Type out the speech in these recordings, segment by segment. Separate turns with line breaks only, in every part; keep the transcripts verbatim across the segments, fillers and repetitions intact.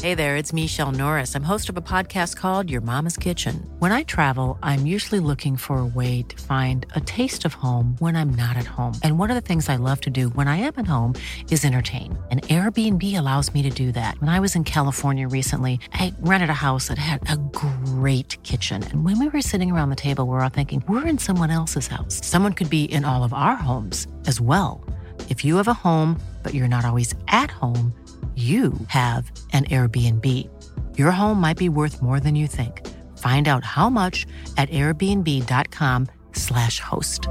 Hey there, it's Michelle Norris. I'm host of a podcast called Your Mama's Kitchen. When I travel, I'm usually looking for a way to find a taste of home when I'm not at home. And one of the things I love to do when I am at home is entertain. And Airbnb allows me to do that. When I was in California recently, I rented a house that had a great kitchen. And when we were sitting around the table, we were all thinking, we're in someone else's house. Someone could be in all of our homes as well. If you have a home, but you're not always at home, you have an Airbnb. Your home might be worth more than you think. Find out how much at airbnb.com slash host.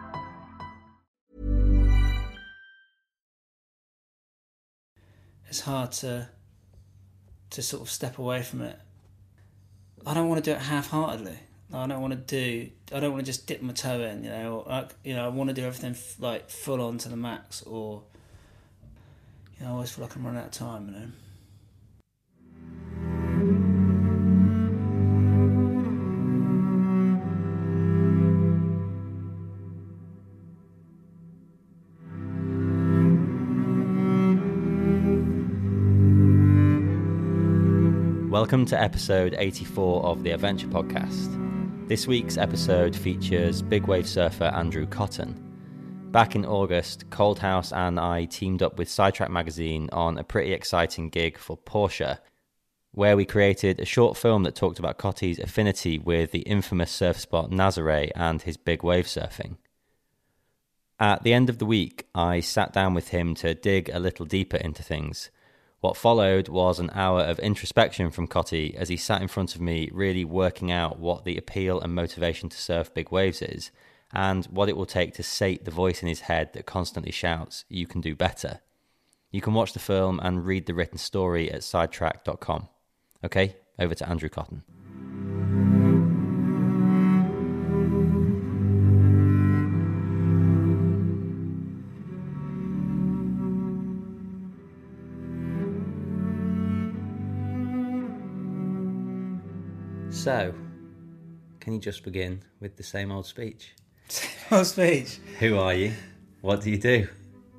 It's hard to to sort of step away from it. I don't want to do it half-heartedly. I don't want to do. I don't want to just dip my toe in, you know. Or, I, you know, I want to do everything f- like full on to the max, or you know, I always feel like I'm running out of time, you know.
Welcome to episode eighty-four of the Adventure Podcast. This week's episode features big wave surfer Andrew Cotton. Back in August, Cold House and I teamed up with Sidetrack magazine on a pretty exciting gig for Porsche, where we created a short film that talked about Cotty's affinity with the infamous surf spot Nazare and his big wave surfing. At the end of the week, I sat down with him to dig a little deeper into things. What followed was an hour of introspection from Cotty as he sat in front of me really working out what the appeal and motivation to surf big waves is, and what it will take to sate the voice in his head that constantly shouts, "You can do better." You can watch the film and read the written story at sidetrack dot com. Okay, over to Andrew Cotton. So, can you just begin with the same old speech?
Same old speech.
Who are you? What do you do?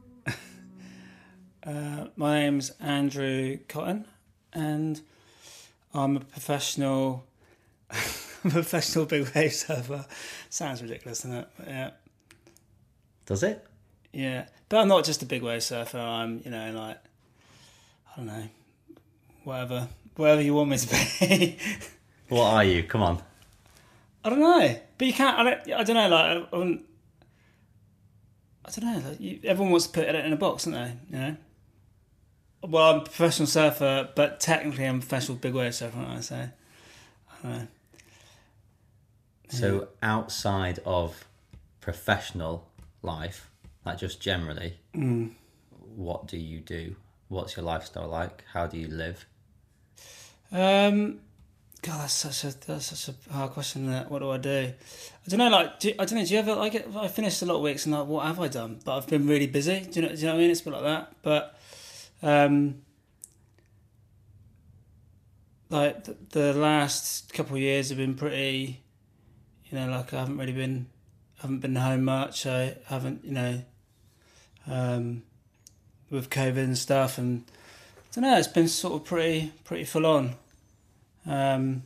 Uh, my name's Andrew Cotton, and I'm a professional, I'm a professional big wave surfer. Sounds ridiculous, doesn't it? But yeah.
Does it?
Yeah, but I'm not just a big wave surfer. I'm, you know, like, I don't know, whatever, whatever you want me to be.
What are you? Come on.
I don't know, but you can't. I don't. I don't know. Like, I, wouldn't, I don't know. Like, you, everyone wants to put it in a box, don't they? You know. Well, I'm a professional surfer, but technically I'm a professional big wave surfer. I say. I don't know.
So
Yeah.
outside of professional life, like just generally,
Mm.
what do you do? What's your lifestyle like? How do you live?
Um. God, that's such a that's such a hard question. That what do I do? I don't know. Like, do, I don't know. Do you ever like? It, I finished a lot of weeks and like, what have I done? But I've been really busy. Do you know? Do you know what I mean? It's a bit like that. But, um, like the, the last couple of years have been pretty. You know, like I haven't really been, haven't been home much. I haven't, you know, um, with COVID and stuff, and I don't know. It's been sort of pretty pretty full on. Um,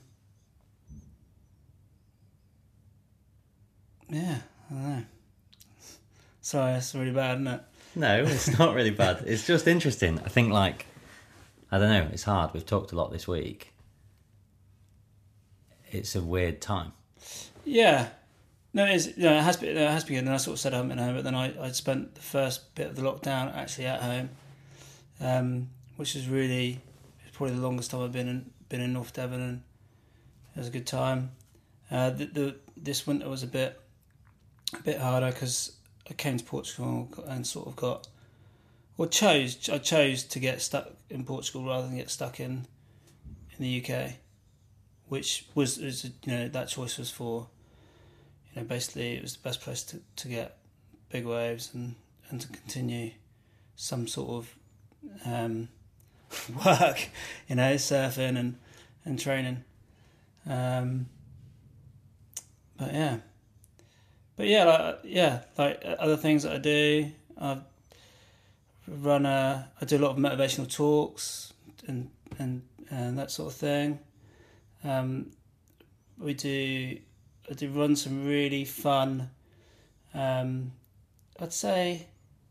yeah, I don't know. Sorry, that's really bad, isn't it?
No, it's not really bad. It's just interesting. I think, like, I don't know, it's hard. We've talked a lot this week. It's a weird time.
Yeah. No, it is. No, it has been. No, it has been good. And I sort of said I haven't been home, but then I I spent the first bit of the lockdown actually at home, um, which is really it's probably the longest time I've been in been in North Devon, and it was a good time. Uh, the, the this winter was a bit a bit harder because I came to Portugal and sort of got or chose I chose to get stuck in Portugal rather than get stuck in in the U K, which was, was you know that choice was for. You know, basically, it was the best place to, to get big waves and, and to continue some sort of um, work, you know, surfing and, and training. Um, but yeah, but yeah, like yeah, like other things that I do, I run a, I do a lot of motivational talks and and and that sort of thing. Um, we do, I do run some really fun, um, I'd say,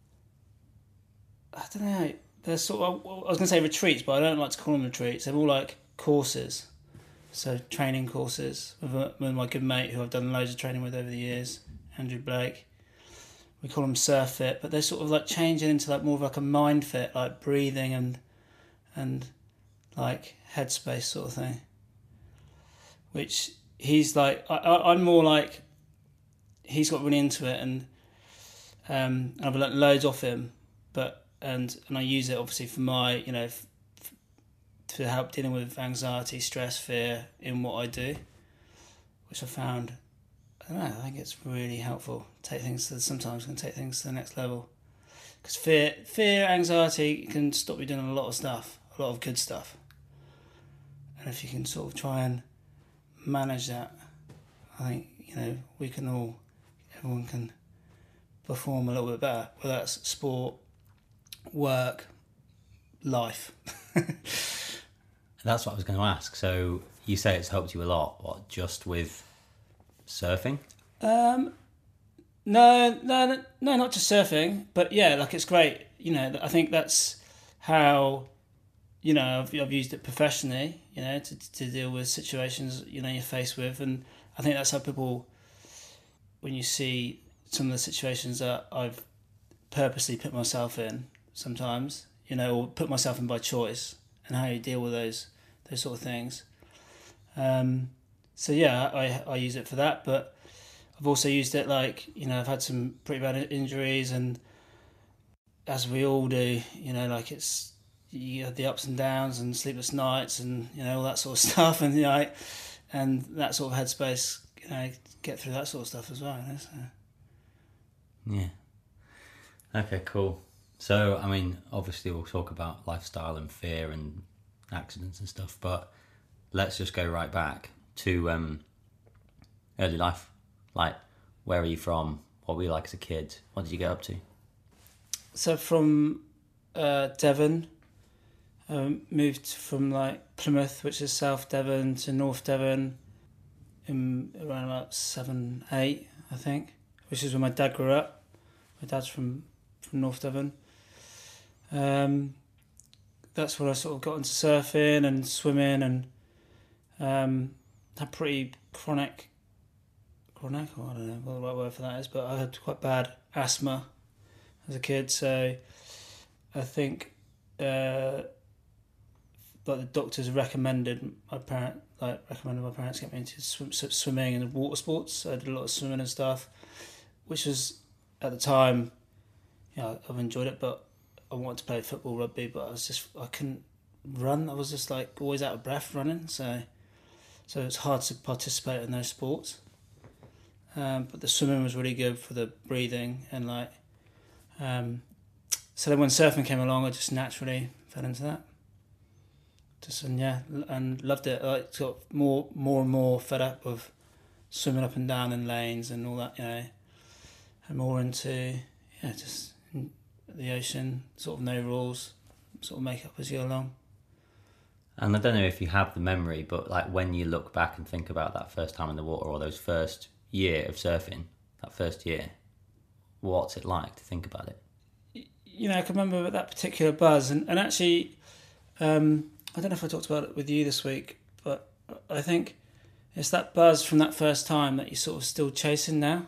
I don't know, they're sort of, I was going to say retreats, but I don't like to call them retreats. They're more like courses, so training courses with, a, with my good mate who I've done loads of training with over the years, Andrew Blake. We call them Surf Fit, but they're sort of like changing into like more of like a mind fit, like breathing and and like headspace sort of thing. Which he's like, I, I, I'm more like, he's got really into it, and um, and I've learnt loads off him, but and and I use it obviously for my, you know, f- f- to help dealing with anxiety, stress, fear in what I do, which I found. I don't know, I think it's really helpful. Take things to sometimes can take things to the next level, because fear, fear, anxiety can stop you doing a lot of stuff, a lot of good stuff. And if you can sort of try and manage that, I think, you know, we can all, everyone can perform a little bit better, whether that's sport, work, life.
That's what I was going to ask. So you say it's helped you a lot. What, just with surfing?
Um, no, no, no, not just surfing, but yeah, like it's great. You know, I think that's how, you know, I've, I've used it professionally, you know, to to deal with situations, you know, you're faced with. And I think that's how people, when you see some of the situations that I've purposely put myself in sometimes, you know, or put myself in by choice, and how you deal with those those sort of things. Um, so yeah, I I use it for that, but I've also used it like, you know, I've had some pretty bad injuries, and as we all do, you know, like it's, you have the ups and downs and sleepless nights and, you know, all that sort of stuff, and you know, and that sort of headspace, you know, get through that sort of stuff as well. You know, so.
Yeah. Okay, cool. So, I mean, obviously we'll talk about lifestyle and fear and accidents and stuff, but let's just go right back to um, early life. Like, where are you from? What were you like as a kid? What did you get up to?
So from uh, Devon, um, moved from like Plymouth, which is South Devon, to North Devon in around about seven, eight, I think, which is where my dad grew up. My dad's from, from North Devon. Um, that's where I sort of got into surfing and swimming, and um, had pretty chronic, chronic, or I don't know what the right word for that is, but I had quite bad asthma as a kid, so I think uh, like the doctors recommended my parent, like recommended my parents get me into swim, swimming and water sports. So I did a lot of swimming and stuff, which was at the time, you know, I've enjoyed it, but I wanted to play football, rugby, but I was just, I couldn't run. I was just like always out of breath running, so so it's hard to participate in those sports. Um, but the swimming was really good for the breathing, and like, um, so then when surfing came along, I just naturally fell into that. Just and yeah, and loved it. I like, got more, more and more fed up with swimming up and down in lanes and all that, you know, and more into yeah, just the ocean, sort of no rules, sort of make up as you go along.
And I don't know if you have the memory, but like when you look back and think about that first time in the water, or those first year of surfing, that first year, what's it like to think about it?
You know, I can remember that particular buzz, and, and actually, um, I don't know if I talked about it with you this week, but I think it's that buzz from that first time that you're sort of still chasing now.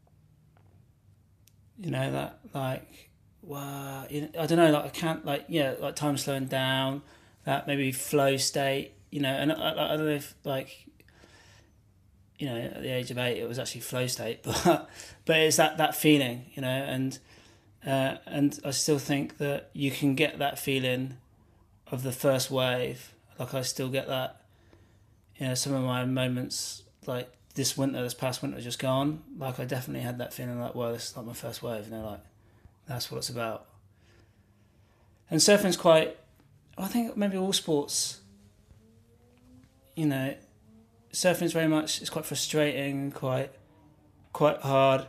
You know, that like, wow, you know, I don't know, like I can't, like, yeah, like time slowing down, that maybe flow state, you know, and I, I don't know if like, you know, at the age of eight, it was actually flow state, but but it's that, that feeling, you know, and uh, and I still think that you can get that feeling of the first wave. Like I still get that, you know, some of my moments, like this winter, this past winter just gone, like I definitely had that feeling like, well, this is like my first wave, you know, like that's what it's about. And surfing's quite, I think maybe all sports, you know, surfing's very much, it's quite frustrating, quite quite hard,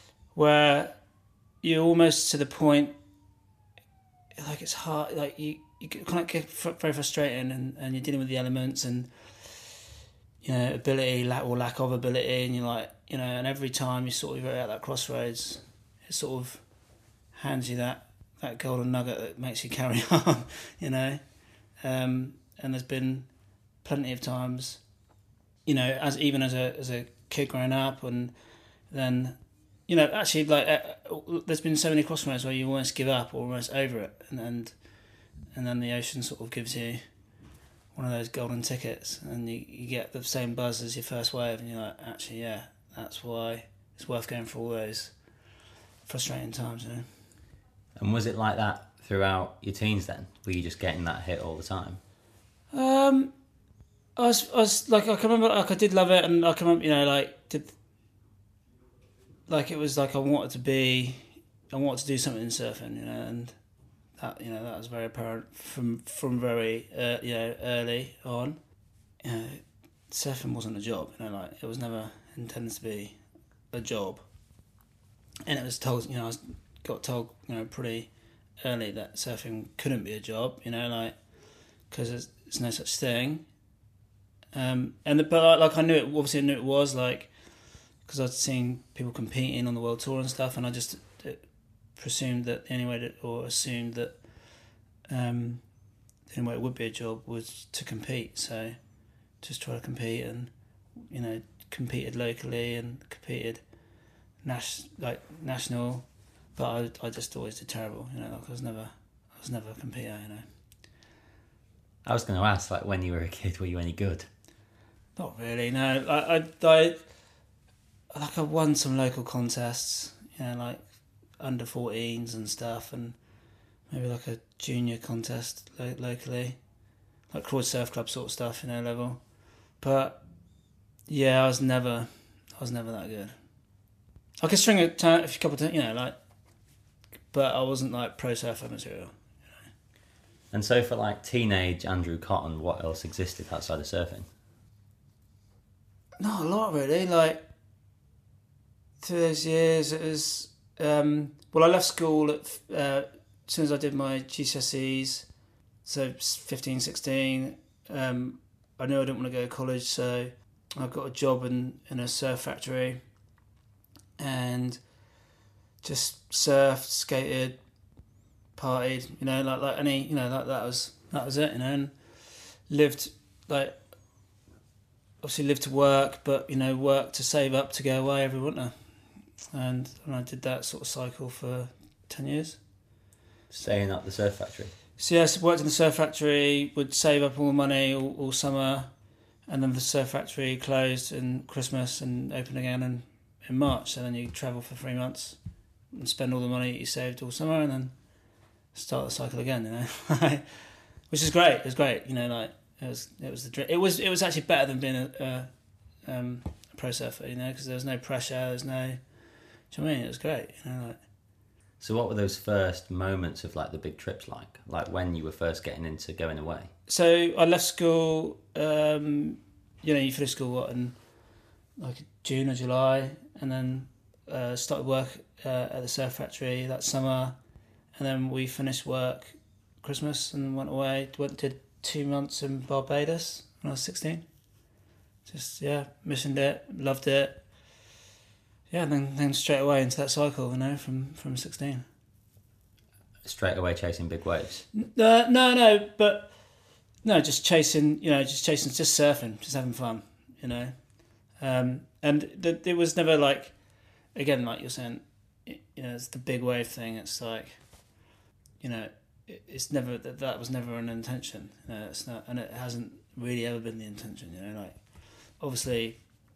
where you're almost to the point, like it's hard, like you you kind of get very frustrating, and, and you're dealing with the elements and, you know, ability lack or lack of ability, and you're like, you know, and every time you sort of you're at that crossroads, it sort of hands you that, that golden nugget that makes you carry on, you know. Um, and there's been plenty of times, you know, as even as a as a kid growing up, and then, you know, actually like uh, there's been so many crossroads where you almost give up or almost over it, and and and then the ocean sort of gives you one of those golden tickets, and you, you get the same buzz as your first wave, and you're like, actually, yeah, that's why it's worth going for all those frustrating times, you know.
And was it like that throughout your teens then? Were you just getting that hit all the time?
Um, I was, I was like, I can remember, like I did love it, and I can remember, you know, like did, like it was like I wanted to be, I wanted to do something in surfing, you know, and that, you know, that was very apparent from from very, uh, you know, early on. You know, surfing wasn't a job, you know, like it was never intended to be a job, and it was told, you know, I was got told, you know, pretty early that surfing couldn't be a job, you know, like because there's, there's no such thing. Um, and the, but like I knew it, obviously I knew it was like because I'd seen people competing on the world tour and stuff, and I just uh, presumed that the only way to, or assumed that um, the only way it would be a job was to compete. So just try to compete, and you know, competed locally and competed nas- like national. But I, I just always did terrible, you know. Like I was never, I was never a competitor, you know.
I was going to ask, like, when you were a kid, were you any good?
Not really, no. I, I, I like I won some local contests, you know, like under fourteens and stuff, and maybe like a junior contest lo- locally, like Croydon Surf Club sort of stuff, you know, level. But yeah, I was never, I was never that good. I could string a, t- a couple of, you know, like. But I wasn't like pro surfer material. You know?
And so for like teenage Andrew Cotton, what else existed outside of surfing?
Not a lot really. Like through those years, it was um, well, I left school at, uh, as soon as I did my G C S Es, so fifteen, sixteen. Um, I knew I didn't want to go to college, so I got a job in, in a surf factory, and just surfed, skated, partied, you know, like like any, you know, like that was that was it, you know, and lived like obviously lived to work, but you know, worked to save up to go away every winter, and, and I did that sort of cycle for ten years.
Staying up the surf factory.
So yes, worked in the surf factory, would save up all the money all, all summer, and then the surf factory closed in Christmas and opened again in, in March. So then you travel for three months. And spend all the money you saved all summer, and then start the cycle again. You know, which is great. It was great. You know, like it was. It was the. It was. It was actually better than being a, a, um, a pro surfer. You know, because there was no pressure. There was no. Do you know what I mean? It was great. You know, like.
So what were those first moments of like the big trips like? Like when you were first getting into going away?
So I left school. Um, you know, you finish school what in like June or July, and then uh, started work. Uh, at the surf factory that summer, and then we finished work Christmas and went away. Went did two months in Barbados when I was sixteen. Just yeah, missioned it, loved it. Yeah, and then then straight away into that cycle, you know, from from sixteen.
Straight away chasing big waves.
Uh, no, no, but no, just chasing. You know, just chasing, just surfing, just having fun. You know, um, and th- it was never like, again, like you're saying. You know, it's the big wave thing. It's like, you know, it's never that that was never an intention. You know, it's not, and it hasn't really ever been the intention. You know, like obviously,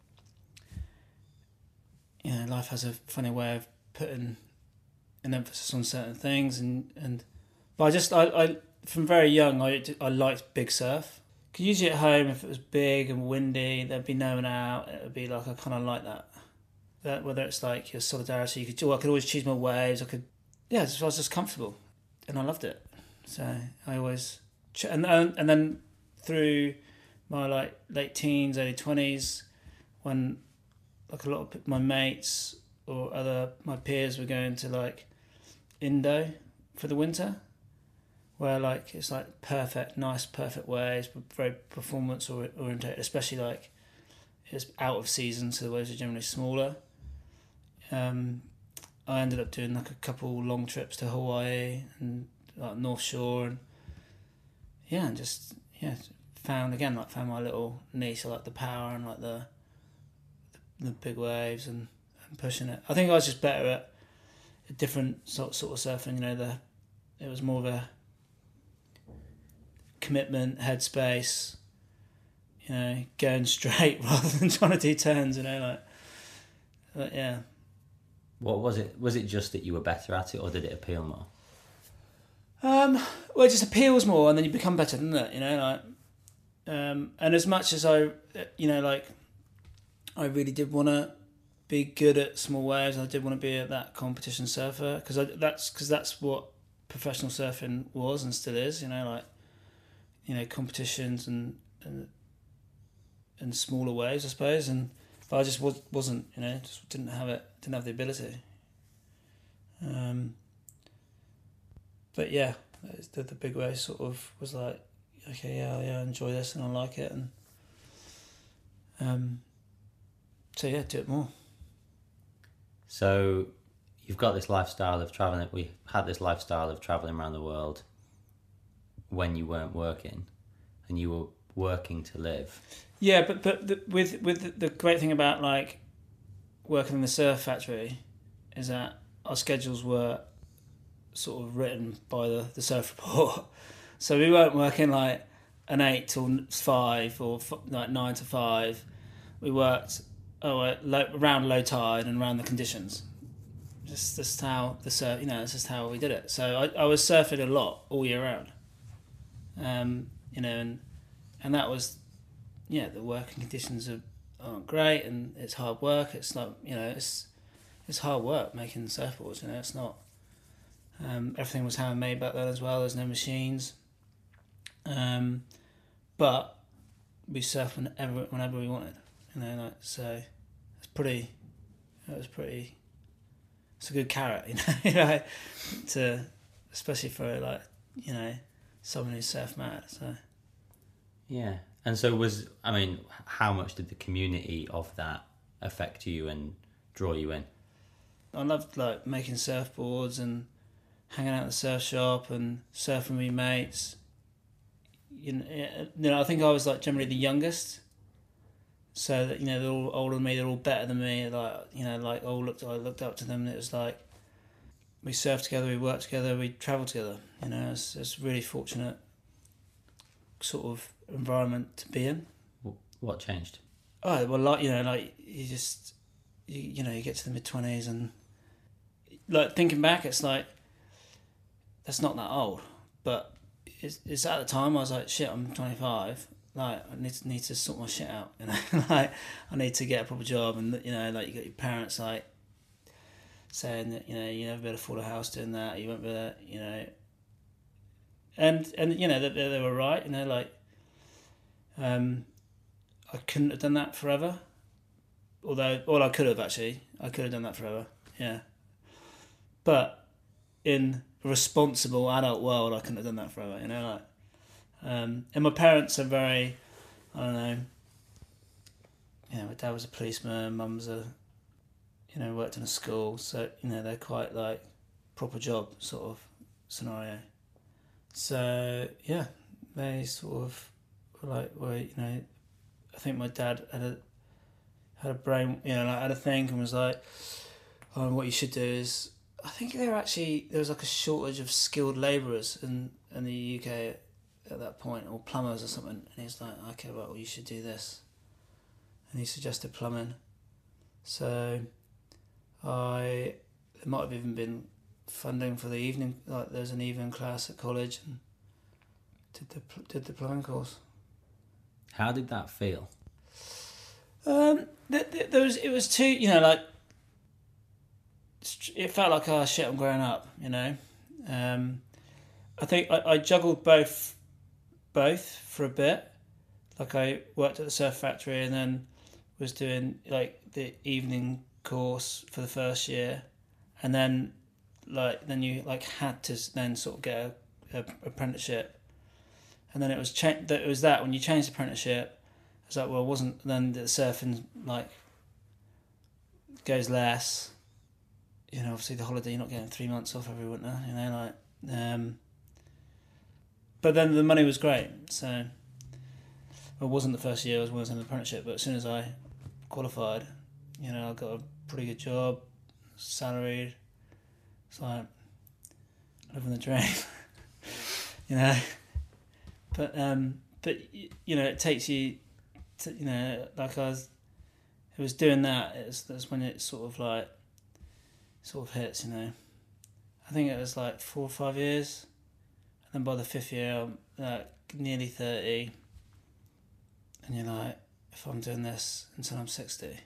you know, life has a funny way of putting an emphasis on certain things, and and but I just I, I from very young I I liked big surf. Cause usually at home, if it was big and windy, there'd be no one out. It would be like I kind of like that. That whether it's like your solidarity, you could. Oh, I could always choose my waves. I could, yeah. I was just comfortable, and I loved it. So I always, and and then through my like late teens, early twenties, when like a lot of my mates or other my peers were going to like Indo for the winter, where like it's like perfect, nice, perfect waves, but very performance oriented. Especially like it's out of season, so the waves are generally smaller. Um, I ended up doing like a couple long trips to Hawaii and like North Shore, and yeah, and just yeah found again like found my little niche. I like the power and like the the, the big waves and, and pushing it. I think I was just better at a different sort sort of surfing. You know, the it was more of a commitment, headspace. You know, going straight rather than trying to do turns. You know, like but yeah.
What was it? Was it just that you were better at it, or did it appeal more?
Um, well, it just appeals more, and then you become better, doesn't it? You know, like, um, and as much as I, you know, like, I really did want to be good at small waves. I did want to be a, that competition surfer because that's because that's what professional surfing was and still is. You know, like, you know, competitions and and and smaller waves, I suppose, and. But I just was, wasn't, you know, just didn't have it, didn't have the ability. Um, but yeah, the, the big wave sort of was like, okay, yeah, yeah, I enjoy this and I like it, and um, so yeah, do it more.
So you've got this lifestyle of traveling. We had this lifestyle of traveling around the world when you weren't working, and you were working to live.
Yeah, but but the, with with the great thing about like working in the surf factory is that our schedules were sort of written by the, the surf report, so we weren't working like an eight till five or f- like nine to five. We worked oh low, around low tide and around the conditions. Just just how the surf, you know, that's just how we did it. So I, I was surfing a lot all year round. Um, you know, and and that was. Yeah, the working conditions are, aren't great, and it's hard work. It's not, you know, it's it's hard work making surfboards. You know, it's not. Um, everything was handmade back then as well. There's no machines. Um, but we surfed whenever whenever we wanted. You know, like so, it's pretty. It was pretty. It's a good carrot, you know, you know, to especially for like you know someone who's surf mad. So.
Yeah. And so was, I mean, how much did the community of that affect you and draw you in?
I loved like making surfboards and hanging out at the surf shop and surfing with mates. You know, you know, I think I was like generally the youngest, so that you know they're all older than me. They're all better than me. Like you know, like all looked, I looked up to them. And it was like we surfed together, we worked together, we travelled together. You know, it's it's really fortunate sort of environment to be in.
What changed?
Oh well, like you know, like you just you, you know you get to the mid twenties and like thinking back, it's like that's not that old, but it's, it's at the time I was like, shit, I'm twenty-five. Like I need to, need to sort my shit out, you know. Like I need to get a proper job, and you know, like you got your parents like saying that you know you never be able to afford a house doing that. You won't be able to, you know. And and you know they they were right, you know, like. Um, I couldn't have done that forever. Although, well, I could have actually. I could have done that forever. Yeah. But in a responsible adult world, I couldn't have done that forever. You know, like, um, and my parents are very, I don't know. You know, my dad was a policeman. Mum's a, you know, worked in a school. So you know, they're quite like proper job sort of scenario. So yeah, they sort of. Like where you know, I think my dad had a had a brain, you know, like had a think and was like, "Oh, what you should do is." I think there were actually there was like a shortage of skilled labourers in in the U K at, at that point, or plumbers or something. And he's like, "Okay, well, you should do this," and he suggested plumbing. So, I there might have even been funding for the evening. Like, there's an evening class at college, and did the did the plumbing course.
How did that feel?
Um, th- th- there was it was too, you know, like it felt like, oh shit, I'm growing up, you know. Um, I think I, I juggled both, both for a bit. Like I worked at the surf factory and then was doing like the evening course for the first year, and then like then you like had to then sort of get a uh, apprenticeship, and then it was cha- that it was that when you changed apprenticeship, it's like well, it wasn't then the surfing like goes less. You know, obviously the holiday, you're not getting three months off every winter. You know, like, um, but then the money was great. So it wasn't the first year I was working in the apprenticeship, but as soon as I qualified, you know, I got a pretty good job, salaried. It's like living the dream, you know. But um, but you know, it takes you, to, you know, like I was, it was doing that. It's that's when it sort of like, sort of hits, you know. I think it was like four or five years, and then by the fifth year, I'm like nearly thirty, and you're like, if I'm doing this until I'm sixty,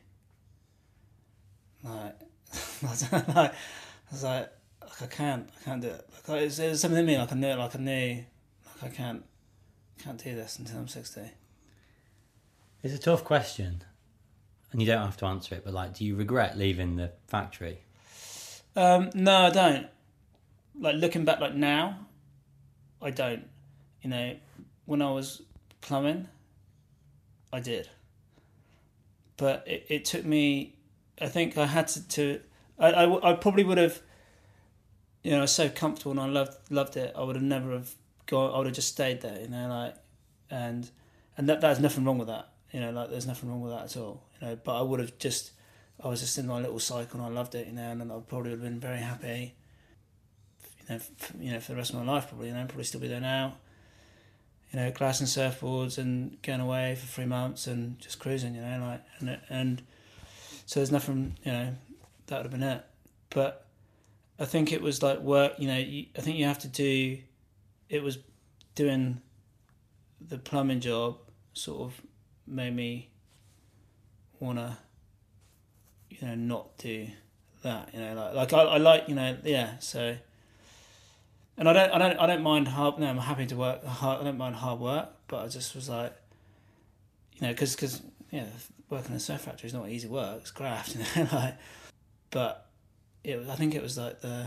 like, like I was like. Like I can't, I can't do it. Like it's, it's something in me. Like I knew, like I knew, like I can't, can't do this until I'm sixty.
It's a tough question, and you don't have to answer it. But like, do you regret leaving the factory?
Um, no, I don't. Like looking back, like now, I don't. You know, when I was plumbing, I did. But it, it took me. I think I had to. to I, I, I probably would have. You know, I was so comfortable and I loved loved it. I would have never have gone. I would have just stayed there. You know, like, and and that there's nothing wrong with that. You know, like there's nothing wrong with that at all. You know, but I would have just. I was just in my little cycle and I loved it. You know, and then I probably would have been very happy. You know, for, you know, for the rest of my life, probably. You know, probably still be there now. You know, glassing surfboards and going away for three months and just cruising. You know, like and and so there's nothing. You know, that would have been it. But. I think it was like work, you know, you, I think you have to do, it was doing the plumbing job sort of made me want to, you know, not do that, you know, like, like I, I like, you know, yeah, so, and I don't, I don't, I don't mind hard, no, I'm happy to work hard, I don't mind hard work, but I just was like, you know, because, cause, yeah, working in a surf factory is not easy work, it's graft, you know, like, but, It was, I think it was like the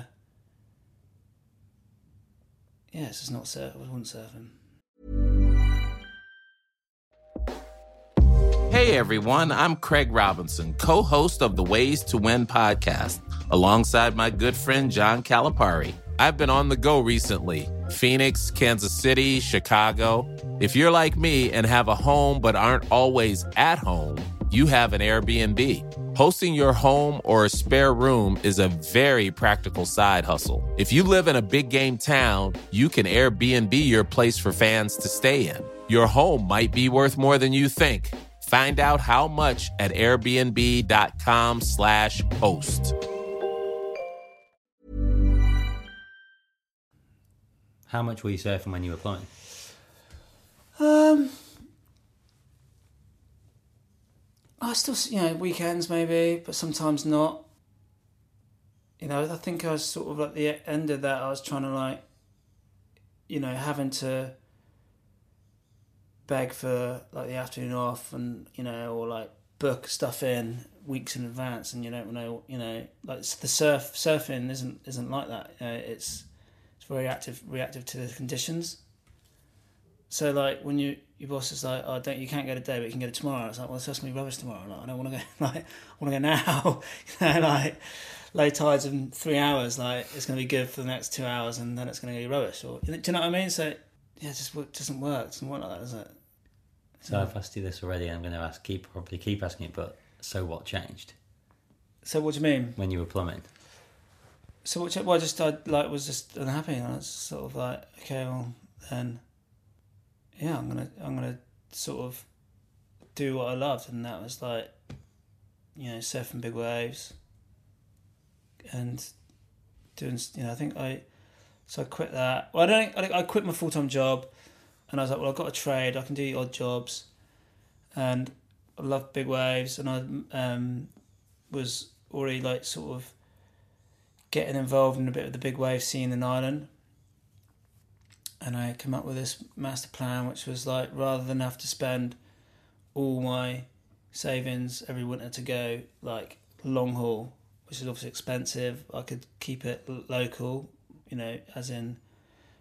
yeah, it's just not surf. I wasn't surfing.
Hey everyone, I'm Craig Robinson, co-host of the Ways to Win podcast, alongside my good friend John Calipari. I've been on the go recently: Phoenix, Kansas City, Chicago. If you're like me and have a home but aren't always at home, you have an Airbnb. Hosting your home or a spare room is a very practical side hustle. If you live in a big game town, you can Airbnb your place for fans to stay in. Your home might be worth more than you think. Find out how much at airbnb.com slash host.
How much were you surfing when you were plumbing?
Um... I still, you know, weekends maybe, but sometimes not. You know, I think I was sort of at the end of that, I was trying to like, you know, having to beg for like the afternoon off and, you know, or like book stuff in weeks in advance and you don't know, you know, like the surf, surfing isn't, isn't like that. You know, it's, it's very active, reactive to the conditions. So like when you your boss is like, oh, don't you can't go today, but you can go tomorrow. It's like, well, it's just gonna be rubbish tomorrow. Like, I don't want to go. Like, I want to go now. You know, like low tides in three hours. Like it's gonna be good for the next two hours, and then it's gonna be rubbish. Or do you know what I mean? So yeah, it just it doesn't work. It doesn't work like that, does it?
So yeah. I've asked you this already. I'm going to ask, keep probably keep asking it. But so what changed?
So what do you mean?
When you were plumbing.
So what? Well, I just I like was just unhappy, and I was sort of like, okay, well then. Yeah, I'm gonna I'm gonna sort of do what I loved, and that was like, you know, surfing big waves, and doing, you know, I think I, so I quit that. Well, I don't. I, I quit my full time job, and I was like, well, I've got a trade. I can do odd jobs, and I love big waves, and I um was already like sort of getting involved in a bit of the big wave scene in Ireland. And I came up with this master plan, which was like, rather than have to spend all my savings every winter to go like long haul, which is obviously expensive, I could keep it local, you know, as in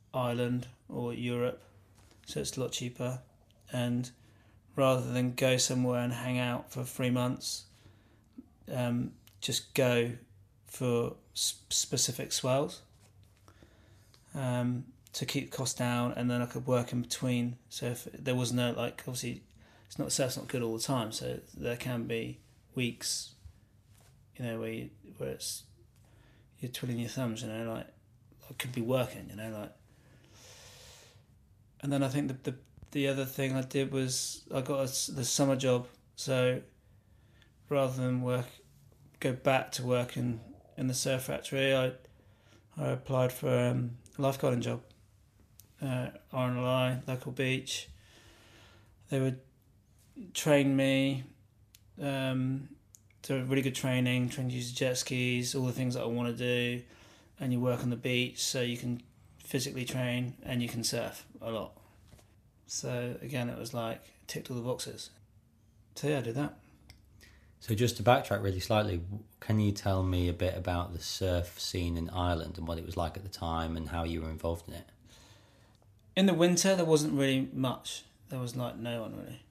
Ireland or Europe, so it's a lot cheaper. And rather than go somewhere and hang out for three months, um, just go for sp- specific swells um, to keep the cost down, and then I could work in between. So if there was no, like, obviously, it's not surf's not good all the time, so there can be weeks, you know, where you, where it's you're twiddling your thumbs, you know, like I could be working, you know, like. And then I think the the, the other thing I did was I got a, the summer job, so rather than work, go back to working in the surf factory, I I applied for um, a lifeguarding job, uh, R N L I, local beach. They would train me, um, do really good training, train to use jet skis, all the things that I want to do, and you work on the beach so you can physically train and you can surf a lot. So again, it was like ticked all the boxes. So yeah, I did that.
So just to backtrack really slightly, can you tell me a bit about the surf scene in Ireland and what it was like at the time and how you were involved in it?
In the winter, there wasn't really much. There was like no one really.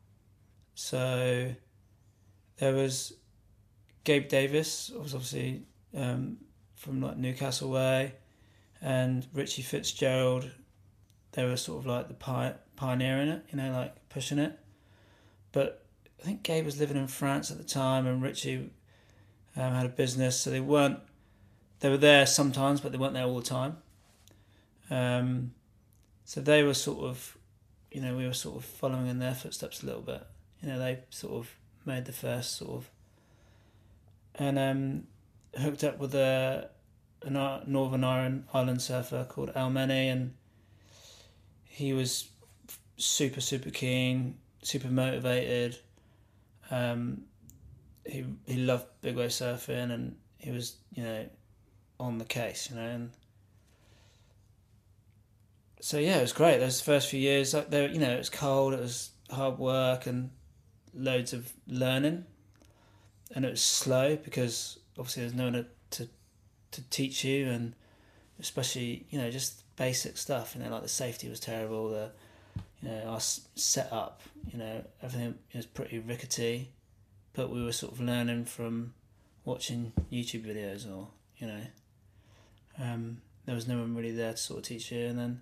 So there was Gabe Davis, was obviously um, from like Newcastle way, and Richie Fitzgerald. They were sort of like the pi- pioneer in it, you know, like pushing it. But I think Gabe was living in France at the time, and Richie um, had a business, so they weren't. They were there sometimes, but they weren't there all the time. Um, so they were sort of, you know, we were sort of following in their footsteps a little bit. You know, they sort of made the first sort of, and um, hooked up with a, a Northern Ireland Island surfer called Al Many, and he was super super keen, super motivated. Um, he he loved big wave surfing, and he was, you know, on the case, you know, and so yeah, it was great. Those first few years, like they, you know, it was cold, it was hard work, and loads of learning, and it was slow because obviously there's no one to to teach you, and especially, you know, just basic stuff, you know, like the safety was terrible, the, you know, our setup, you know, everything was pretty rickety, but we were sort of learning from watching YouTube videos, or, you know, um, there was no one really there to sort of teach you. And then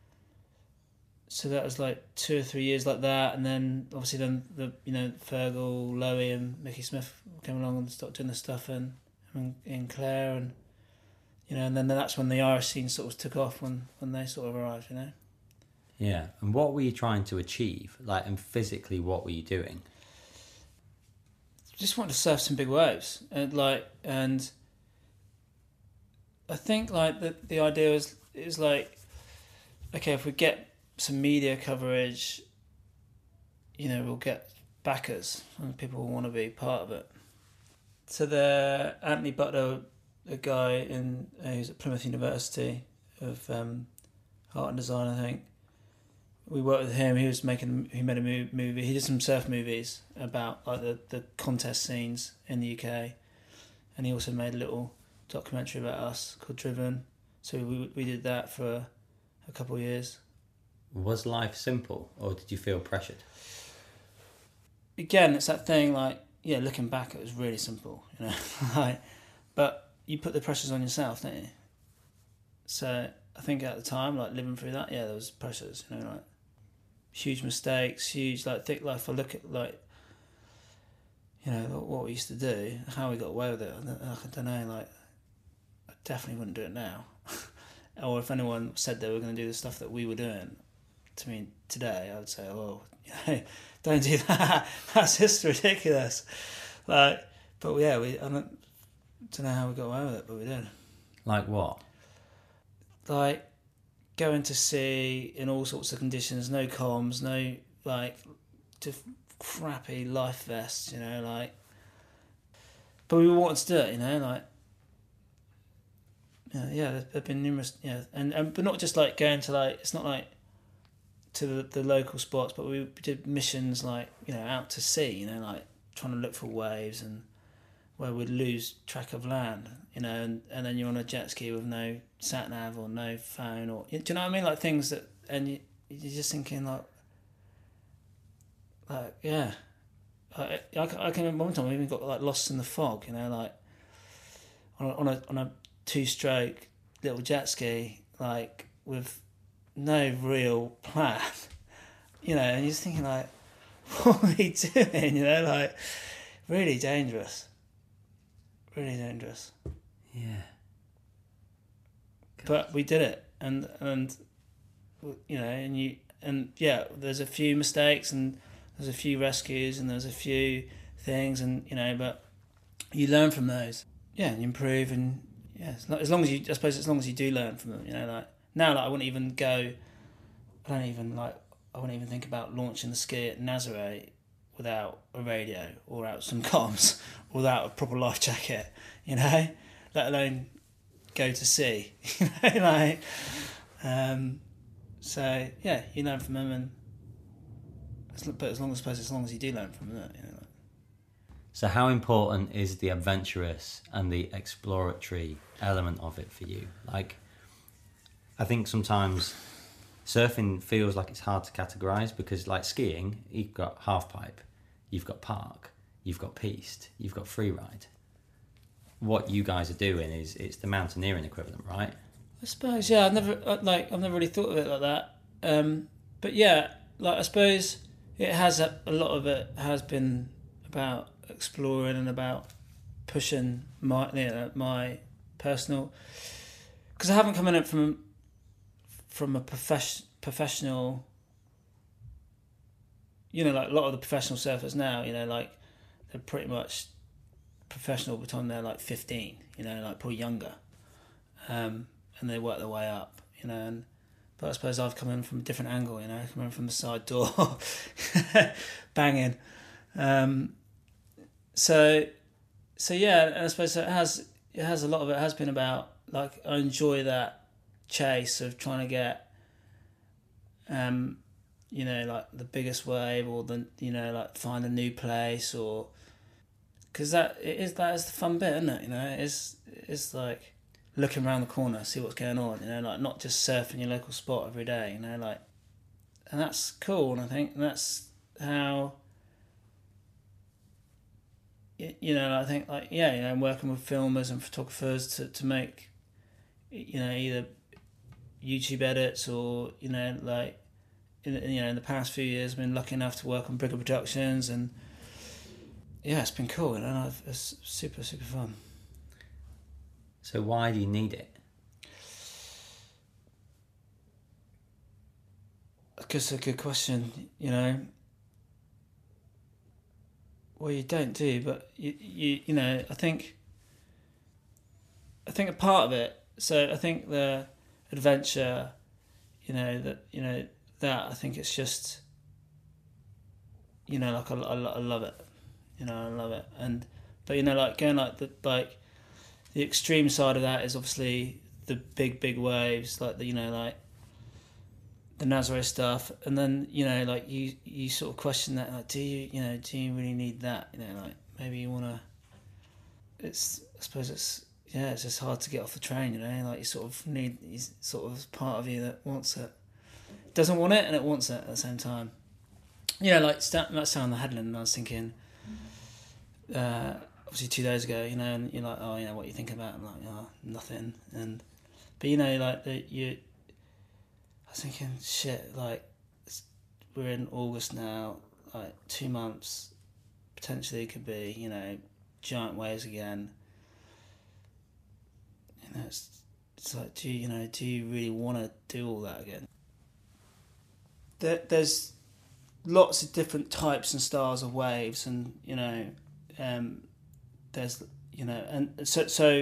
so that was like two or three years like that, and then obviously then the, you know, Fergal, Lowy and Mickey Smith came along and started doing the stuff in in Clare, and you know, and then that's when the Irish scene sort of took off, when when they sort of arrived, you know.
Yeah, and what were you trying to achieve? Like, and physically, what were you doing?
Just wanted to surf some big waves, and like, and I think like the the idea was is like, okay, if we get some media coverage, you know, we'll get backers and people will want to be part of it. So the Anthony Butler, a guy in uh, who's at Plymouth University of um, art and design, I think. We worked with him. He was making. He made a movie. He did some surf movies about like the, the contest scenes in the U K, and he also made a little documentary about us called Driven. So we we did that for a, a couple of years.
Was life simple, or did you feel pressured?
Again, it's that thing like, yeah, looking back, it was really simple, you know, like, but you put the pressures on yourself, don't you? So I think at the time, like living through that, yeah, there was pressures, you know, like huge mistakes, huge, like, think, like, if I look at, like, you know, what we used to do, how we got away with it, I don't know, like, I definitely wouldn't do it now. Or if anyone said they were going to do the stuff that we were doing to me today, I would say, oh, you know, don't do that. That's just ridiculous. Like, but yeah, we, I don't, don't know how we got away with it, but we did.
Like what?
Like, going to sea in all sorts of conditions, no comms, no, like, just crappy life vests, you know, like, but we wanted to do it, you know, like, yeah, yeah, there have been numerous, yeah, and, and but not just like going to like, it's not like to the, the local spots, but we did missions like, you know, out to sea, you know, like trying to look for waves and where we'd lose track of land, you know, and, and then you're on a jet ski with no sat nav or no phone, or do you know what I mean? Like things that, and you, you're just thinking like, like yeah, I, I, I can remember one time we even got like lost in the fog, you know, like on a, on a on a two-stroke little jet ski, like with no real plan, you know, and you're just thinking like, what are we doing, you know, like really dangerous. Really dangerous.
Yeah.
But we did it, and and you know, and you and yeah, there's a few mistakes, and there's a few rescues, and there's a few things, and you know, but you learn from those. Yeah, and you improve, and yeah, as long as you, I suppose, as long as you do learn from them, you know, like now, like I wouldn't even go. I don't even like. I wouldn't even think about launching the ski at Nazaré without a radio or without some comms, or without a proper life jacket, you know, let alone go to sea, you know, like, um, so yeah, you learn from them, and but as long as, I suppose, as long as you do learn from them, you know. Like.
So how important is the adventurous and the exploratory element of it for you? Like, I think sometimes surfing feels like it's hard to categorise because, like skiing, you've got half pipe, you've got park, you've got piste, you've got free ride. What you guys are doing is it's the mountaineering equivalent, right?
I suppose, yeah. I've never like I've never really thought of it like that. Um, but yeah, like I suppose it has a, a lot of it has been about exploring and about pushing my you know, my personal, because I haven't come in it from from a profession, professional, you know, like a lot of the professional surfers now, you know, like they're pretty much professional by the time they're like fifteen, you know, like probably younger, um, and they work their way up, you know, and but I suppose I've come in from a different angle, you know, come in from the side door, banging, um, so, so yeah, and I suppose it has, it has a lot of it has been about, like, I enjoy that chase of trying to get, um, you know, like the biggest wave, or the, you know, like find a new place, or because that it is that is the fun bit, isn't it? You know, it's it's like looking around the corner, see what's going on. You know, like not just surfing your local spot every day. You know, like, and that's cool. And I think and that's how. You know, I think like yeah, you know, I'm working with filmers and photographers to to make, you know, either YouTube edits or, you know, like, in, you know, in the past few years I've been lucky enough to work on bigger productions, and yeah, it's been cool, you know, it's super, super fun.
So why do you need it?
I guess a good question, you know. Well, you don't do, but you, you, you know, I think, I think a part of it, so I think the adventure, you know, that, you know, that I think it's just, you know, like I, I, I love it, you know, I love it, and but you know, like going like the like the extreme side of that is obviously the big big waves, like the, you know, like the Nazaré stuff, and then, you know, like you you sort of question that, like, do you you know do you really need that, you know, like maybe you want to, it's I suppose it's yeah it's just hard to get off the train, you know, like you sort of need, you sort of part of you that wants it, doesn't want it, and it wants it at the same time. You know, like st- like standing on the headland, and I was thinking, uh, obviously two days ago, you know, and you're like, oh, you know, what you think about? I'm like, oh, nothing. And but you know, like the, you, I was thinking, shit, like it's, we're in August now, like two months potentially could be, you know, giant waves again. You know, it's it's like, do you, you know, do you really want to do all that again? There, there's lots of different types and styles of waves, and you know, um, there's you know, and so so,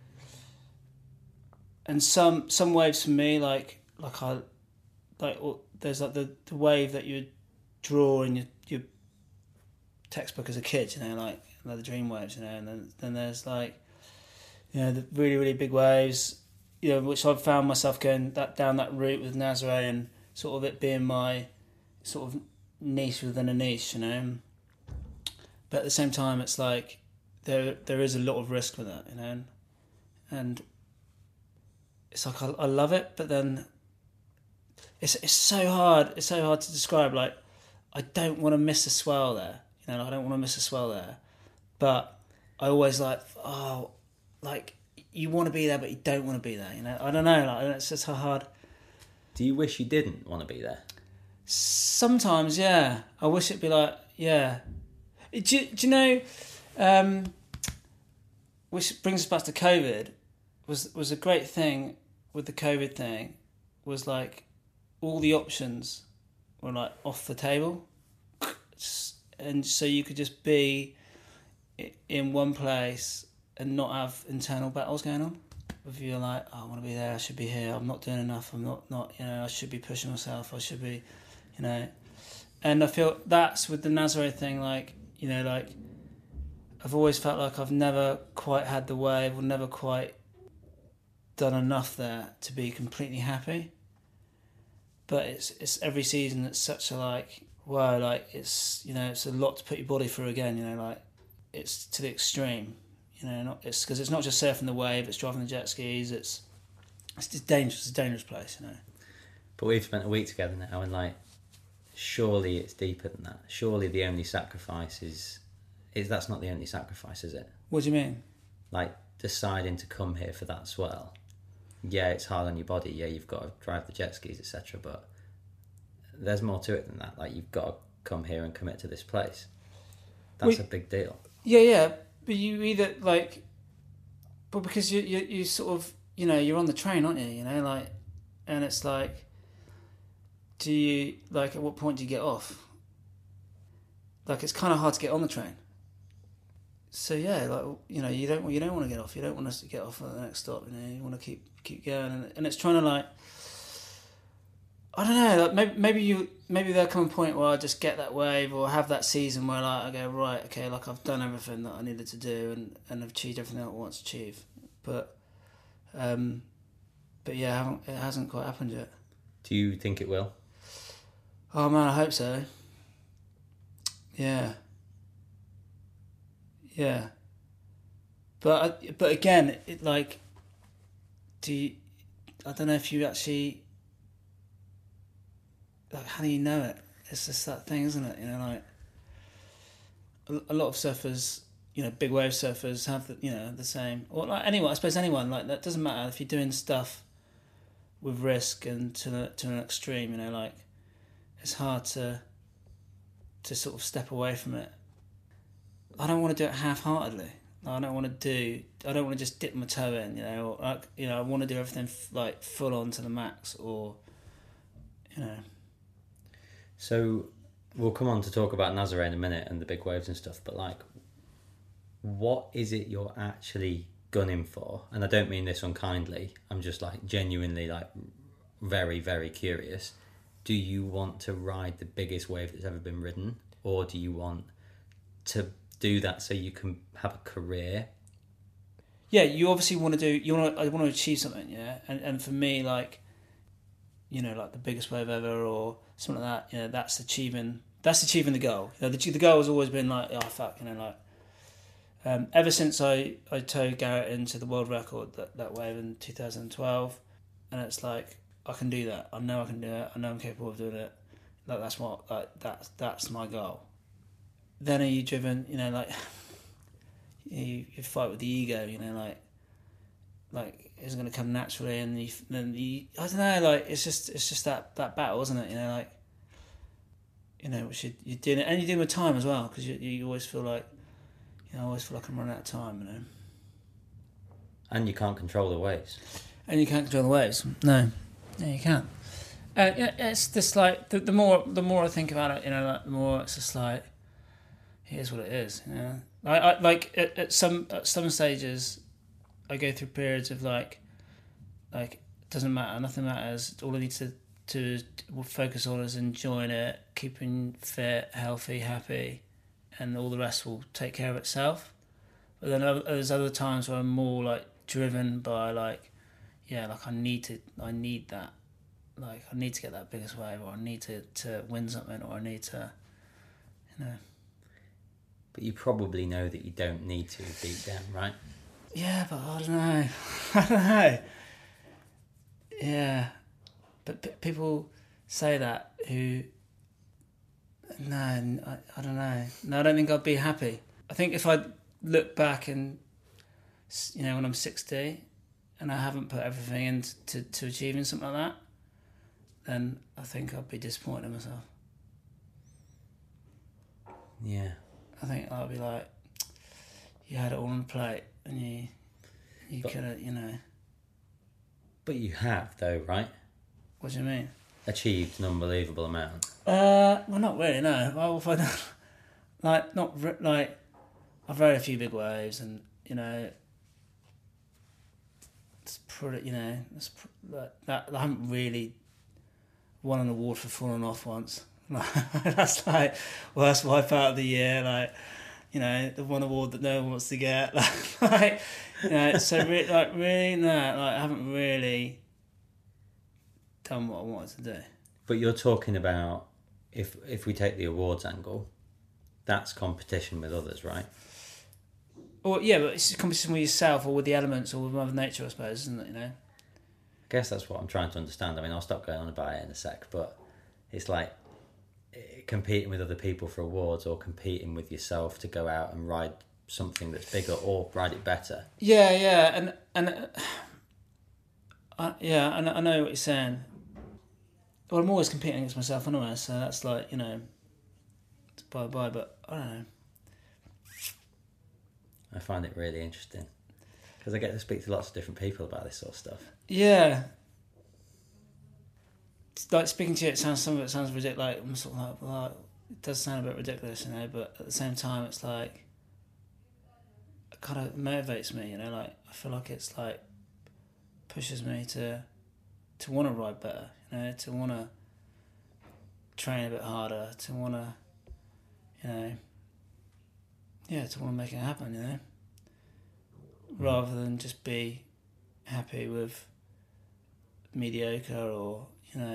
and some some waves for me, like like I like there's like the, the wave that you would draw in your your textbook as a kid, you know, like, like the dream waves, you know, and then then there's like, you know, the really really big waves, you know, which I've found myself going that down that route with Nazaré, and sort of it being my sort of niche within a niche, you know. But at the same time, it's like there there is a lot of risk with that, you know, and, and it's like I, I love it, but then it's it's so hard. It's so hard to describe. Like, I don't want to miss a swell there, you know. I don't want to miss a swell there, but I always like, oh, like you want to be there, but you don't want to be there, you know. I don't know. Like, it's just how hard.
Do you wish you didn't want to be there?
Sometimes, yeah. I wish it'd be like, yeah. Do you, do you know? Um, which brings us back to COVID. Was was a great thing with the COVID thing. Was like all the options were like off the table, and so you could just be in one place and not have internal battles going on. If you're like, oh, I want to be there, I should be here. I'm not doing enough. I'm not not you know. I should be pushing myself. I should be, you know. And I feel that's with the Nazare thing. Like, you know, like I've always felt like I've never quite had the wave, or never quite done enough there to be completely happy. But it's it's every season it's such a like, wow, like it's, you know, it's a lot to put your body through again, you know, like it's to the extreme, you know, not it's because it's not just surfing the wave, it's driving the jet skis, it's it's just dangerous, it's a dangerous place, you know.
But we've spent a week together now, and like, surely it's deeper than that. Surely the only sacrifice is, is that's not the only sacrifice, is it?
What do you mean?
Like, deciding to come here for that swell. Yeah, it's hard on your body. Yeah, you've got to drive the jet skis, et cetera. But there's more to it than that. Like, you've got to come here and commit to this place. That's
well,
a big deal.
Yeah, yeah. But you either like, but because you you you sort of, you know, you're on the train, aren't you? You know, like, and it's like, do you like at what point do you get off? Like, it's kind of hard to get on the train. So yeah, like, you know, you don't you don't want to get off. You don't want us to get off at the next stop. You know, you want to keep keep going, and, and it's trying to like, I don't know. Like maybe maybe you maybe there'll come a point where I just get that wave or have that season where like I go, right, okay, like I've done everything that I needed to do and, and I've achieved everything I want to achieve. But, um, but yeah, I haven't, it hasn't quite happened yet.
Do you think it will?
Oh man, I hope so. Yeah. Yeah, but but again, it like, do you, I don't know if you actually, like, how do you know it? It's just that thing, isn't it? You know, like a, a lot of surfers, you know, big wave surfers have the, you know, the same, or like anyone, I suppose anyone, like that doesn't matter if you're doing stuff with risk and to the, to an extreme, you know, like it's hard to to sort of step away from it. I don't want to do it half-heartedly. I don't want to do. I don't want to just dip my toe in, you know. Or, like, you know, I want to do everything f- like full on to the max, or, you know.
So we'll come on to talk about Nazare in a minute and the big waves and stuff. But like, what is it you're actually gunning for? And I don't mean this unkindly. I'm just like genuinely like very very curious. Do you want to ride the biggest wave that's ever been ridden, or do you want to do that so you can have a career?
Yeah, you obviously want to do. You want to. I want to achieve something. Yeah, and and for me, like, you know, like the biggest wave ever or something like that. You know, that's achieving. That's achieving the goal. You know, the the goal has always been like, oh fuck, you know, like. Um, ever since I, I towed Garrett into the world record that, that wave in two thousand twelve, and it's like I can do that. I know I can do it. I know I'm capable of doing it. Like that's what like that's that's my goal. Then are you driven, you know, like, you, you fight with the ego, you know, like, like, it's going to come naturally, and you, then you, I don't know, like, it's just, it's just that, that battle, isn't it, you know, like, you know, which you, you're doing it, and you're doing with time as well, because you, you always feel like, you know, I always feel like I'm running out of time, you know.
And you can't control the waves.
And you can't control the waves, no, no, you can't. Uh, it's just like, the, the more, the more I think about it, you know, like, the more it's just like, here's what it is, you know. I, I like at, at some at some stages, I go through periods of like, like it doesn't matter, nothing matters. All I need to to focus on is enjoying it, keeping fit, healthy, happy, and all the rest will take care of itself. But then there's other times where I'm more like driven by like, yeah, like I need to, I need that, like I need to get that biggest wave, or I need to to win something, or I need to, you know.
But you probably know that you don't need to beat them, right?
Yeah, but I don't know. I don't know. Yeah, but p- people say that who. No, I, I don't know. No, I don't think I'd be happy. I think if I look back and, you know, when I'm sixty and I haven't put everything into to, to achieving something like that, then I think I'd be disappointed in myself.
Yeah.
I think I'd be like, you had it all on the plate and you you could have, you know.
But you have, though, right?
What do you mean?
Achieved an unbelievable amount.
Uh, well, not really, no. Well, if I don't, like, not, like, I've rode a few big waves and, you know, it's pretty, you know, it's like that, I haven't really won an award for falling off once. That's like worst wipeout of the year, like, you know, the one award that no one wants to get. Like, you know, so re- like really, no, like I haven't really done what I wanted to do.
But you're talking about if if we take the awards angle, that's competition with others, right?
Or yeah, but it's a competition with yourself or with the elements or with Mother Nature, I suppose, isn't it? You know.
I guess that's what I'm trying to understand. I mean, I'll stop going on about it in a sec, but it's like competing with other people for awards or competing with yourself to go out and ride something that's bigger or ride it better.
Yeah, yeah, and and uh, I, yeah, I know, I know what you're saying. Well, I'm always competing against myself anyway, so that's like, you know, it's bye bye. But I don't know.
I find it really interesting because I get to speak to lots of different people about this sort of stuff.
Yeah. It's like speaking to you, it sounds some of it sounds ridiculous. Like I'm sort of like, well, it does sound a bit ridiculous, you know. But at the same time, it's like it kind of motivates me, you know. Like I feel like it's like pushes me to to want to ride better, you know, to want to train a bit harder, to want to, you know, yeah, to want to make it happen, you know, rather than just be happy with mediocre or, you know,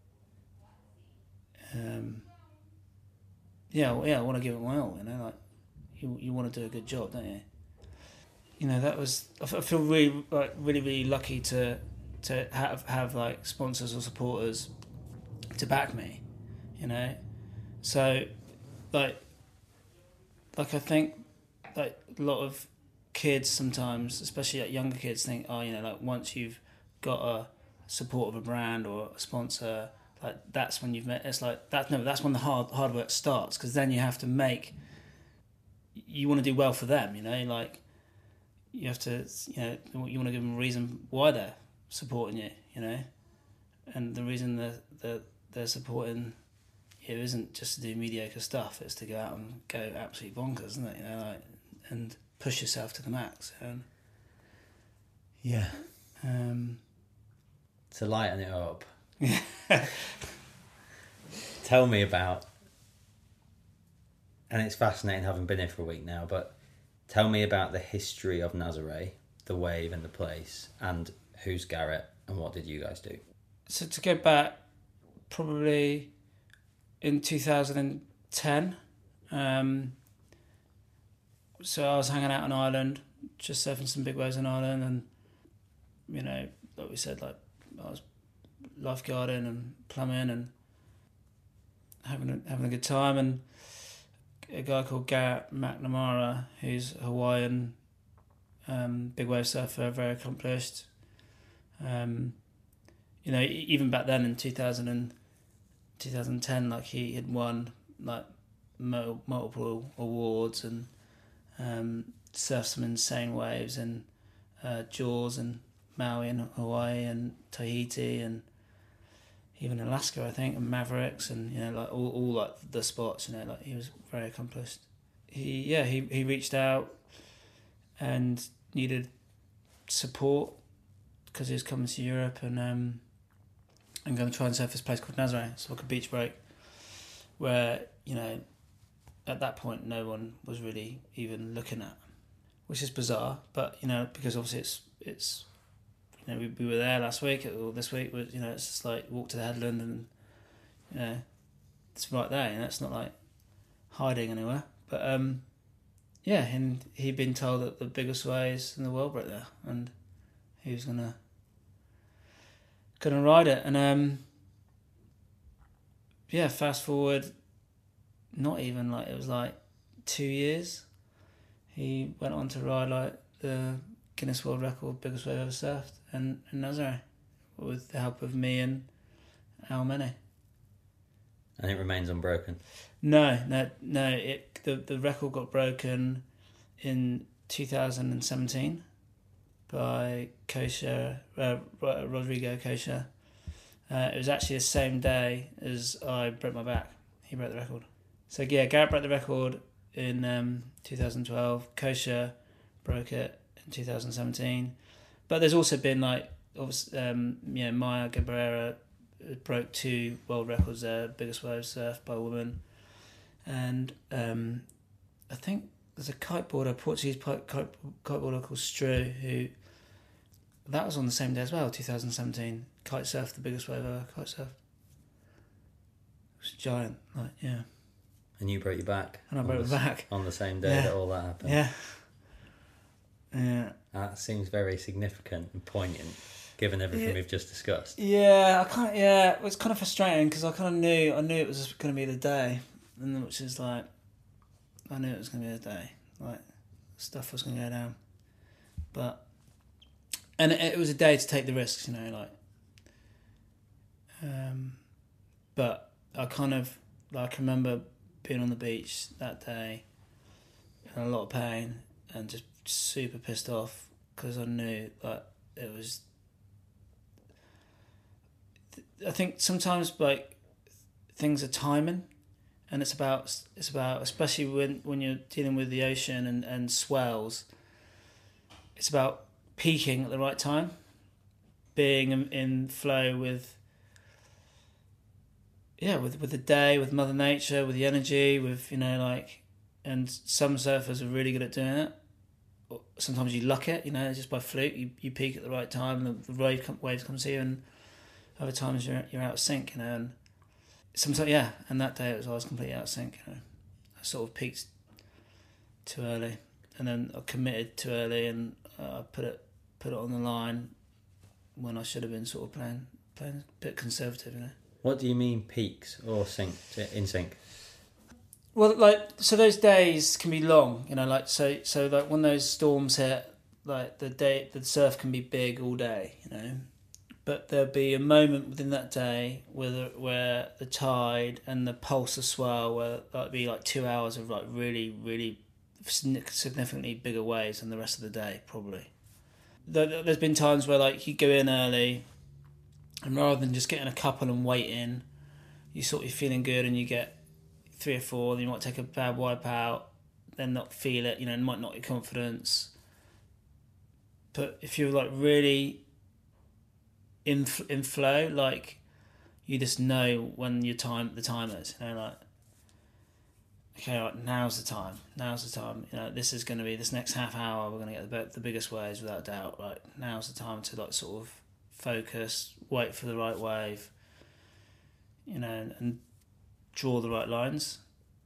um, yeah, well, yeah, I want to give it my all, you know, like, you you want to do a good job, don't you? You know, that was, I feel really, like, really, really lucky to to have, have, like, sponsors or supporters to back me, you know, so, like, like, I think, like, a lot of kids sometimes, especially like younger kids, think, oh, you know, like, once you've got a support of a brand or a sponsor, like, that's when you've met, it's like, that, no, that's when the hard hard work starts, because then you have to make, you want to do well for them, you know, like, you have to, you know, you want to give them a reason why they're supporting you, you know, and the reason that they're, they're supporting you isn't just to do mediocre stuff, it's to go out and go absolutely bonkers, isn't it, you know, like, and push yourself to the max, and
yeah,
um,
to lighten it up. Tell me about, and it's fascinating having been here for a week now, but tell me about the history of Nazare, the wave and the place, and who's Garrett and what did you guys do?
So to go back, probably in two thousand ten, um, so I was hanging out on Ireland, just surfing some big waves on Ireland, and, you know, like we said, like, I was lifeguarding and plumbing and having a, having a good time, and a guy called Garrett McNamara, who's a Hawaiian um, big wave surfer, very accomplished. Um, you know, even back then in two thousand and twenty ten, like, he had won like multiple awards and um, surfed some insane waves in uh, Jaws and Maui and Hawaii and Tahiti and even Alaska, I think, and Mavericks, and, you know, like all, all like the spots, you know, like, he was very accomplished. He yeah he he reached out and needed support because he was coming to Europe, and um and going to try and surf this place called Nazare. It's like a beach break where, you know, at that point no one was really even looking at, which is bizarre, but, you know, because obviously it's it's you know, we, we were there last week or this week, was, you know, it's just like walk to the headland and, you know, it's right there, you know, it's not like hiding anywhere. But um yeah, and he'd been told that the biggest waves in the world broke there, and he was gonna gonna ride it. And um, yeah, fast forward, not even like it was like two years. He went on to ride like the Guinness World Record biggest wave ever surfed, and in Nazaré, with the help of me and Al Mene.
And it remains unbroken.
No, no, no. It the the record got broken in two thousand seventeen by Kosher, uh, Rodrigo Kosher. Uh, it was actually the same day as I broke my back. He broke the record. So yeah, Garrett broke the record in um, two thousand twelve. Kosher broke it in two thousand seventeen. But there's also been like, obviously, um, you know, Maya Cabrera broke two world records there, biggest wave surfed by a woman. And um, I think there's a kiteboarder, Portuguese kite, kiteboarder called Stru, who, that was on the same day as well, two thousand seventeen. Kite surfed, the biggest wave ever kite surfed. It was giant, like, yeah.
And you broke your back.
And I broke my back.
On the same day
yeah.
that all that happened.
Yeah. Yeah.
That seems very significant and poignant, given everything
yeah.
we've just discussed.
Yeah, I can't. Yeah, it was kind of frustrating because I kind of knew, I knew it was going to be the day, and which is like, I knew it was going to be the day. Like, stuff was going to go down, but, and it, it was a day to take the risks, you know, like. Um, but I kind of like I remember being on the beach that day, in a lot of pain and just super pissed off because I knew that it was. I think sometimes like things are timing, and it's about it's about especially when when you're dealing with the ocean and, and swells. It's about peaking at the right time, being in, in flow with. Yeah, with with the day, with Mother Nature, with the energy, with, you know, like, and some surfers are really good at doing it. Sometimes you luck it, you know, just by fluke, you, you peak at the right time, and the wave come, waves come to you, and other times you're you're out of sync, you know. And sometimes, yeah, and that day it was I was completely out of sync, you know. I sort of peaked too early, and then I committed too early, and I uh, put it put it on the line when I should have been sort of playing playing a bit conservative, you know.
What do you mean peaks or sync in sync?
Well, like, so those days can be long, you know, like, so so like when those storms hit, like the day the surf can be big all day, you know, but there'll be a moment within that day where the, where the tide and the pulse of swell, where that'd be like two hours of like really really significantly bigger waves than the rest of the day, probably. There's been times where like you go in early. And rather than just getting a couple and waiting, you sort of feeling good and you get three or four, then you might take a bad wipe out, then not feel it, you know, and might knock your confidence. But if you're like really in in flow, like you just know when your time the time is, you know, like, okay, right, now's the time, now's the time, you know, this is going to be this next half hour, we're going to get the the biggest waves without doubt. Like, now's the time to like sort of focus, wait for the right wave, you know, and, and draw the right lines.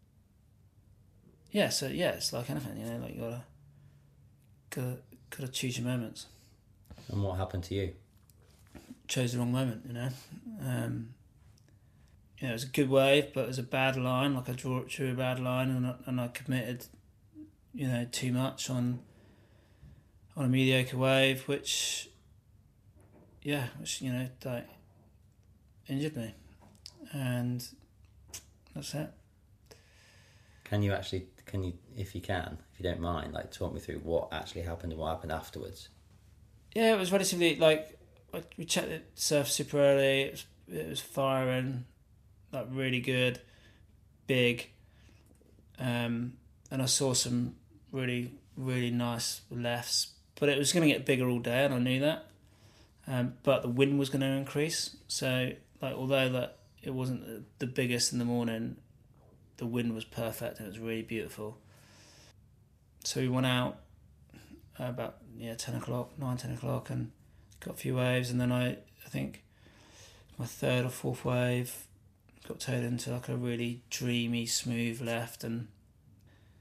Yeah, so yeah, it's like anything, you know, like you gotta gotta gotta choose your moments.
And what happened to you?
Chose the wrong moment, you know. Um, you know, it was a good wave, but it was a bad line. Like I drew, drew a bad line, and I, and I committed, you know, too much on on a mediocre wave, which. Yeah, which, you know, like, injured me, and that's it.
Can you actually, can you, if you can, if you don't mind, like talk me through what actually happened and what happened afterwards?
Yeah, it was relatively, like, we checked it, surf super early, it was, it was firing, like, really good, big, um, and I saw some really, really nice lefts, but it was going to get bigger all day, and I knew that. Um, but the wind was going to increase, so like although that it wasn't the biggest in the morning, the wind was perfect and it was really beautiful. So we went out about yeah ten o'clock, nine ten o'clock, and got a few waves, and then I I think my third or fourth wave got towed into like a really dreamy, smooth left, and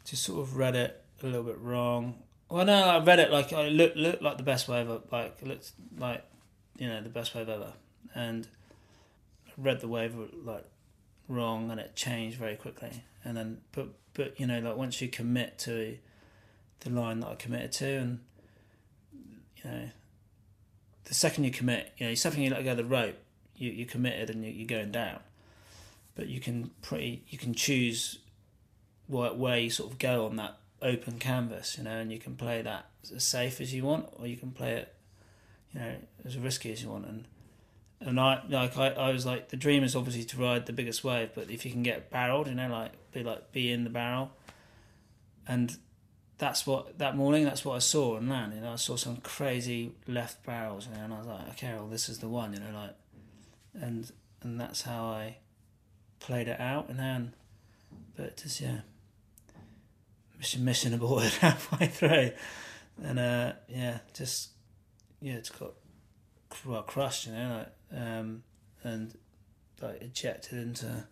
just sort of read it a little bit wrong. Well, no, I read it like it looked looked like the best wave, like it looked like, you know, the best wave ever, and I read the wave like wrong, and it changed very quickly. And then, but but you know, like once you commit to the line that I committed to, and you know, the second you commit, you know, the second you let go of the rope, you you committed and you, you're going down. But you can pretty you can choose what where you sort of go on that open canvas, you know, and you can play that as safe as you want, or you can play it, you know, as risky as you want. And and I like I, I was like, the dream is obviously to ride the biggest wave, but if you can get barreled, you know, like be like be in the barrel. And that's what that morning that's what I saw and land, you know, I saw some crazy left barrels, you know, and I was like, okay, well this is the one, you know, like, and and that's how I played it out, and then, but just yeah. Mission, mission aborted halfway through, and uh, yeah, just yeah, it's got well crushed, you know, like, um, and like ejected into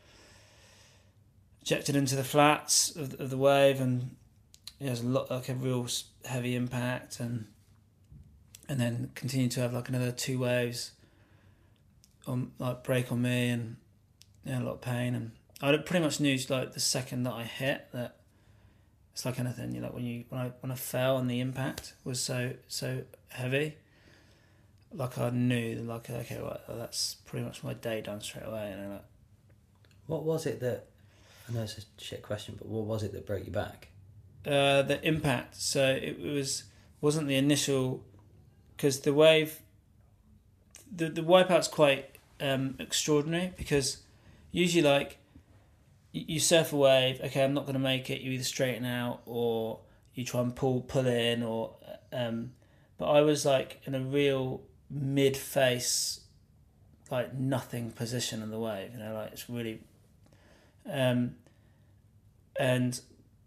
ejected into the flats of, of the wave, and yeah, there's a lot like a real heavy impact, and and then continued to have like another two waves on like break on me, and yeah, a lot of pain, and I pretty much knew like the second that I hit that. It's like anything, you know, when you when I when I fell and the impact was so so heavy, like I knew, like okay, well, that's pretty much my day done straight away. And like,
what was it that? I know it's a shit question, but what was it that broke you back?
Uh, the impact. So it was wasn't the initial, because the wave, the the wipeout's quite um, extraordinary, because usually like. You surf a wave, okay, I'm not going to make it, you either straighten out or you try and pull pull in, or um, but I was like in a real mid-face, like nothing position in the wave, you know, like it's really, um, and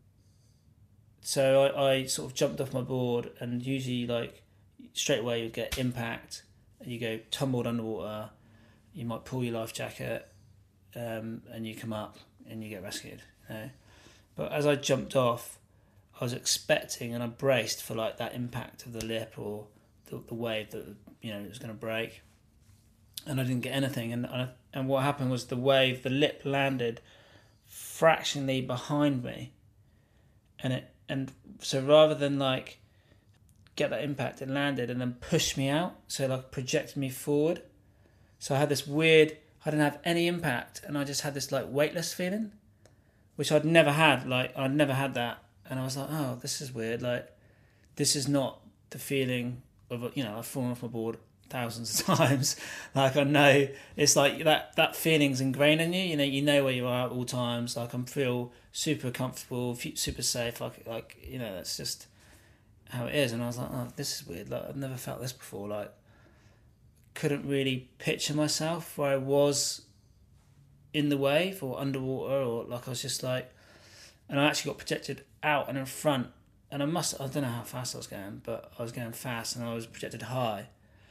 so I, I sort of jumped off my board, and usually like straight away you get impact, and you go tumbled underwater, you might pull your life jacket, um, and you come up and you get rescued, you know. But as I jumped off, I was expecting and I braced for like that impact of the lip or the, the wave that, you know, it was going to break, and I didn't get anything. And I, and what happened was the wave, the lip landed fractionally behind me, and it and so rather than like get that impact, it landed and then pushed me out, so like projected me forward. So I had this weird. I didn't have any impact, and I just had this like weightless feeling, which I'd never had. Like I'd never had that, and I was like, "Oh, this is weird. Like, this is not the feeling of, you know, I've fallen off my board thousands of times. Like I know it's like that that feeling's ingrained in you. You know, you know where you are at all times. Like I feel super comfortable, super safe. Like like you know, that's just how it is." And I was like, "Oh, this is weird. Like I've never felt this before. Like." Couldn't really picture myself where I was in the wave or underwater, or like I was just like, and I actually got projected out and in front, and I must, I don't know how fast I was going, but I was going fast, and I was projected high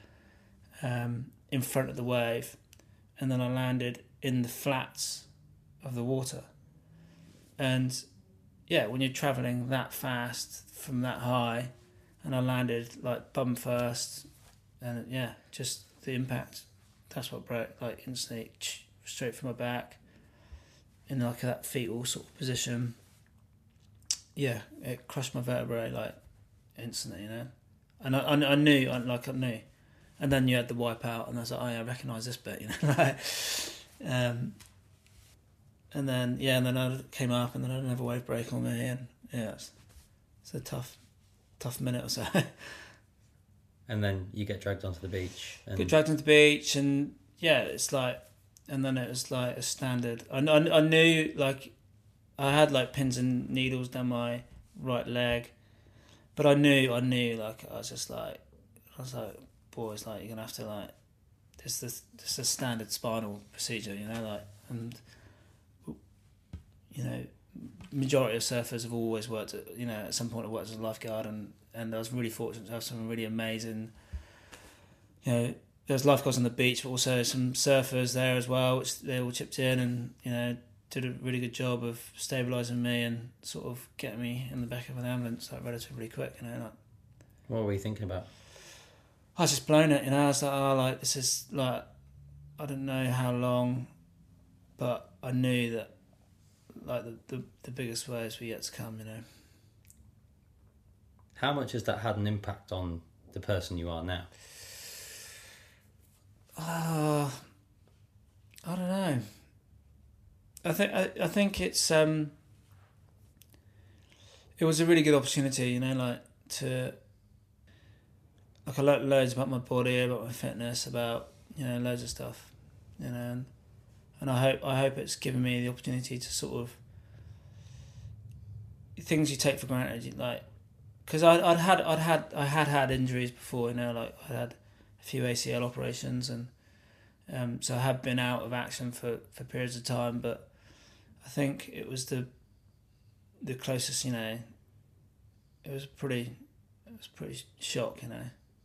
um, in front of the wave, and then I landed in the flats of the water. And yeah, when you're travelling that fast from that high, and I landed like bum first, and yeah, just the impact, that's what broke, like instantly, straight from my back, in like that fetal sort of position. Yeah, it crushed my vertebrae like instantly, you know. And I, I, I knew, I, like I knew, and then you had the wipeout, and I was like, oh yeah, I recognise this bit, you know. Like, um, and then yeah, and then I came up, and then I had another wave break on me, and yeah, it's, it's a tough, tough minute or so.
And then you get dragged onto the beach. And...
Get dragged onto the beach, and yeah, it's like, and then it was like a standard. I, I, I knew, like, I had like pins and needles down my right leg, but I knew, I knew, like, I was just like, I was like, boys, like, you're gonna have to like, this this this is a standard spinal procedure, you know, like, and you know, majority of surfers have always worked at, you know, at some point have worked as a lifeguard, and. And I was really fortunate to have some really amazing, you know, there's lifeguards on the beach, but also some surfers there as well, which they all chipped in, and, you know, did a really good job of stabilising me and sort of getting me in the back of an ambulance like relatively quick, you know. Like,
what were you thinking about?
I was just blown it, you know. I was like, oh, like this is like, I don't know how long, but I knew that like the, the, the biggest waves were yet to come, you know.
How much has that had an impact on the person you are now?
Uh, I don't know. I think I, I think it's um. It was a really good opportunity, you know, like to. Like I learned loads about my body, about my fitness, about you know loads of stuff, you know, and, and I hope I hope it's given me the opportunity to sort of things you take for granted, like because I'd I'd had I'd had I had had injuries before, you know, like I had a few A C L operations, and um, so I have been out of action for, for periods of time, but I think it was the the closest, you know. It was pretty, it was pretty shock, you know.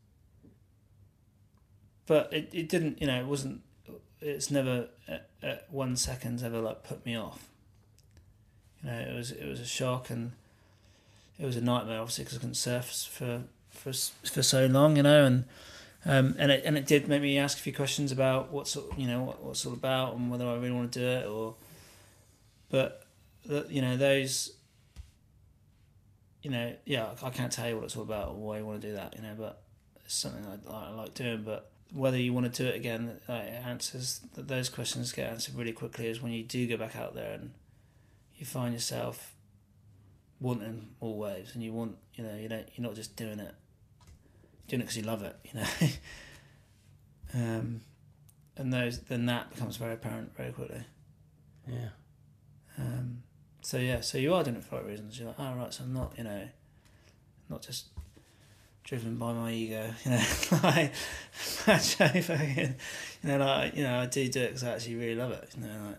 But it, it didn't, you know, it wasn't. It's never at, at one second ever like put me off. You know, it was it was a shock, and it was a nightmare, obviously, because I couldn't surf for for for so long, you know, and um and it and it did make me ask a few questions about what sort, you know, what what's all about and whether I really want to do it or. But the, you know those. You know, yeah, I can't tell you what it's all about or why you want to do that, you know, but it's something I, I like doing. But whether you want to do it again, like, it answers those questions get answered really quickly. Is when you do go back out there and you find yourself wanting more waves, and you want, you know, you don't, you're not just doing it, you're doing it because you love it, you know. um, and those then that becomes very apparent very quickly.
Yeah.
Um. So yeah, so you are doing it for the right reasons. You're like, oh right, so I'm not, you know, not just driven by my ego, you know, like, you know, like, you know, I do do it because I actually really love it, you know, like.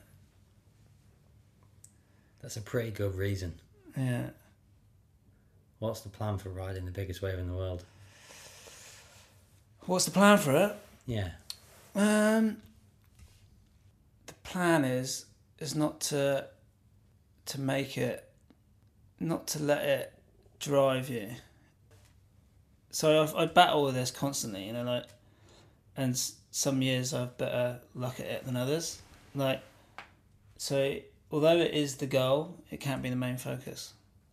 That's a pretty good reason.
Yeah.
What's the plan for riding the biggest wave in the world?
What's the plan for it?
Yeah.
Um. The plan is is not to. to make it, not to let it drive you. So I've, I battle with this constantly, you know, like, and some years I've better luck at it than others. Like, so although it is the goal, it can't be the main focus.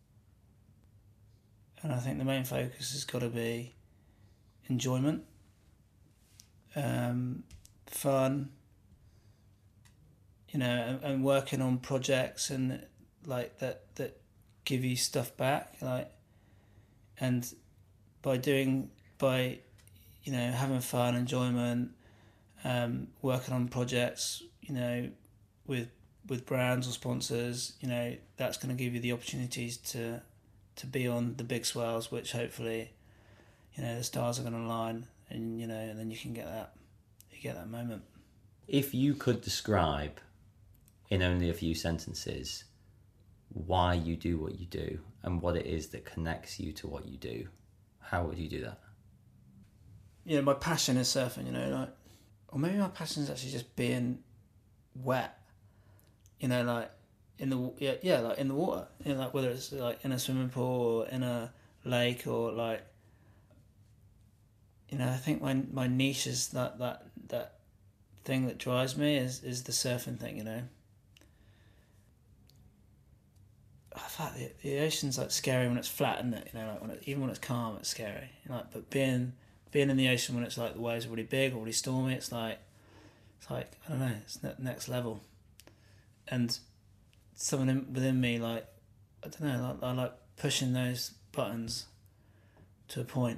And I think the main focus has got to be enjoyment, um, fun, you know, and, and working on projects and like that that give you stuff back, like, and by doing by you know having fun, enjoyment, um, working on projects, you know, with with brands or sponsors, you know, that's going to give you the opportunities to to be on the big swells, which hopefully, you know, the stars are going to align, and you know, and then you can get that you get that moment.
If you could describe in only a few sentences why you do what you do and what it is that connects you to what you do, how would you do that?
You know, my passion is surfing, you know, like, or maybe my passion is actually just being wet, you know, like in the, yeah, yeah, like in the water, you know, like whether it's like in a swimming pool or in a lake or like, you know, I think my my niche is that, that, that thing that drives me is, is the surfing thing, you know. I thought the, the ocean's like scary when it's flat, isn't it? You know, like when it, even when it's calm, it's scary. You know, like, but being being in the ocean when it's like the waves are really big or really stormy, it's like it's like I don't know, it's ne- next level. And something in, within me, like I don't know, like, I like pushing those buttons to a point.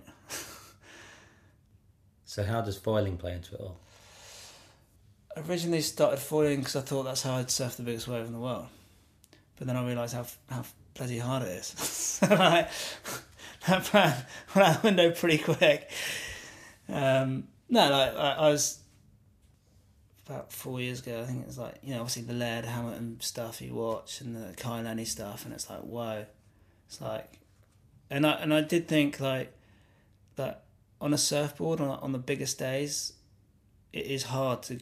So how does foiling play into it all?
I originally started foiling because I thought that's how I'd surf the biggest wave in the world. But then I realised how how bloody hard it is. So like, that plan went out the window pretty quick. Um, no, like I, I was about four years ago. I think it was like, you know, obviously the Laird Hamilton stuff you watch and the Kai Lenny stuff, and it's like, whoa, it's like, and I and I did think like that on a surfboard on on the biggest days, it is hard to, to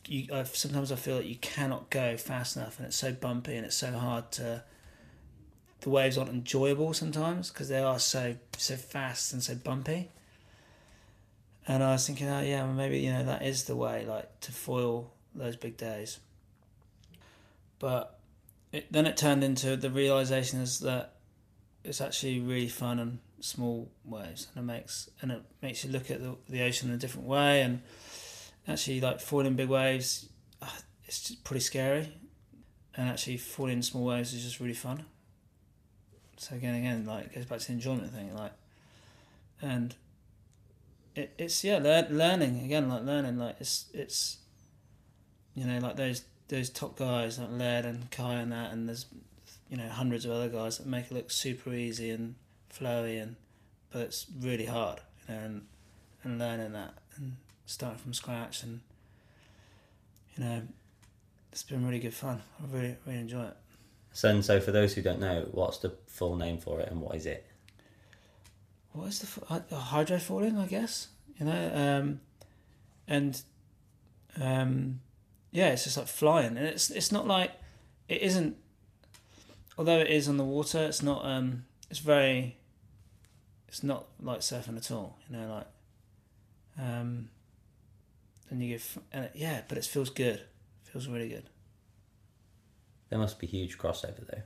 you I, sometimes I feel that you cannot go fast enough, and it's so bumpy and it's so hard to. The waves aren't enjoyable sometimes because they are so so fast and so bumpy. And I was thinking, oh yeah, well, maybe, you know, that is the way, like, to foil those big days. But it, then it turned into the realisation is that it's actually really fun on small waves, and it makes and it makes you look at the, the ocean in a different way. And actually, like, foiling big waves, it's just pretty scary, and actually foiling in small waves is just really fun. So again, again, like, it goes back to the enjoyment thing, like, and. It, it's yeah, lear- learning again, like learning, like it's it's, you know, like those those top guys like Laird and Kai and that, and there's, you know, hundreds of other guys that make it look super easy and flowy, and but it's really hard, you know, and and learning that and starting from scratch, and, you know, it's been really good fun. I really really enjoy it.
So, and so for those who don't know, what's the full name for it, and what is it?
What is the uh, hydrofoiling, I guess, you know, um, and um, yeah, it's just like flying, and it's it's not like it isn't. Although it is on the water, it's not. Um, it's very. It's not like surfing at all, you know, like. Um, and you get and it, yeah, but it feels good. It feels really good.
There must be huge crossover though.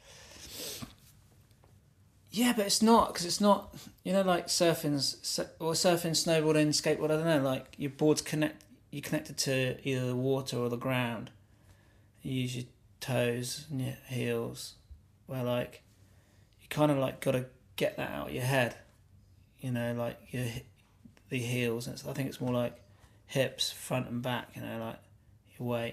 Yeah, but it's not, because it's not, you know, like surfing's, or surfing, snowboarding, skateboard, I don't know, like your board's connect, you're connected to either the water or the ground. You use your toes and your heels, where like, you kind of like got to get that out of your head, you know, like your the heels, and it's, I think it's more like hips, front and back, you know, like your weight.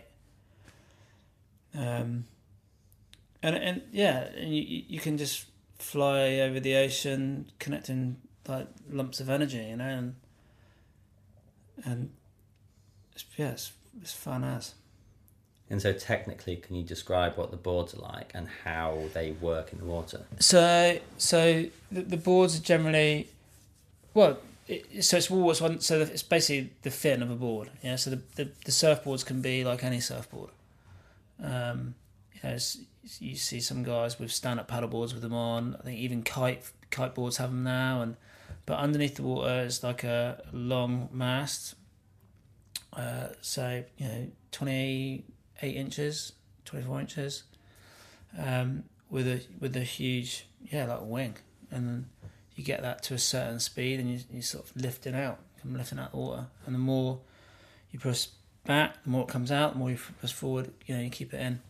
Um, and, and yeah, and you, you can just fly over the ocean, connecting like lumps of energy, you know, and and it's, yeah, it's, it's fun as.
And so technically, can you describe what the boards are like and how they work in the water? So,
so the, the boards are generally, well, it, so it's water. So it's basically the fin of a board. Yeah. So the the, the surfboards can be like any surfboard. Um, you know, it's, you see some guys with stand-up paddleboards with them on. I think even kite kiteboards have them now. And but underneath the water is like a long mast. Uh, so you know, twenty-eight inches, twenty-four inches, um, with a with a huge yeah like wing, and you get that to a certain speed, and you you sort of lifting out, come lifting out the water, and the more you press back, the more it comes out. The more you press forward, you know, you keep it in.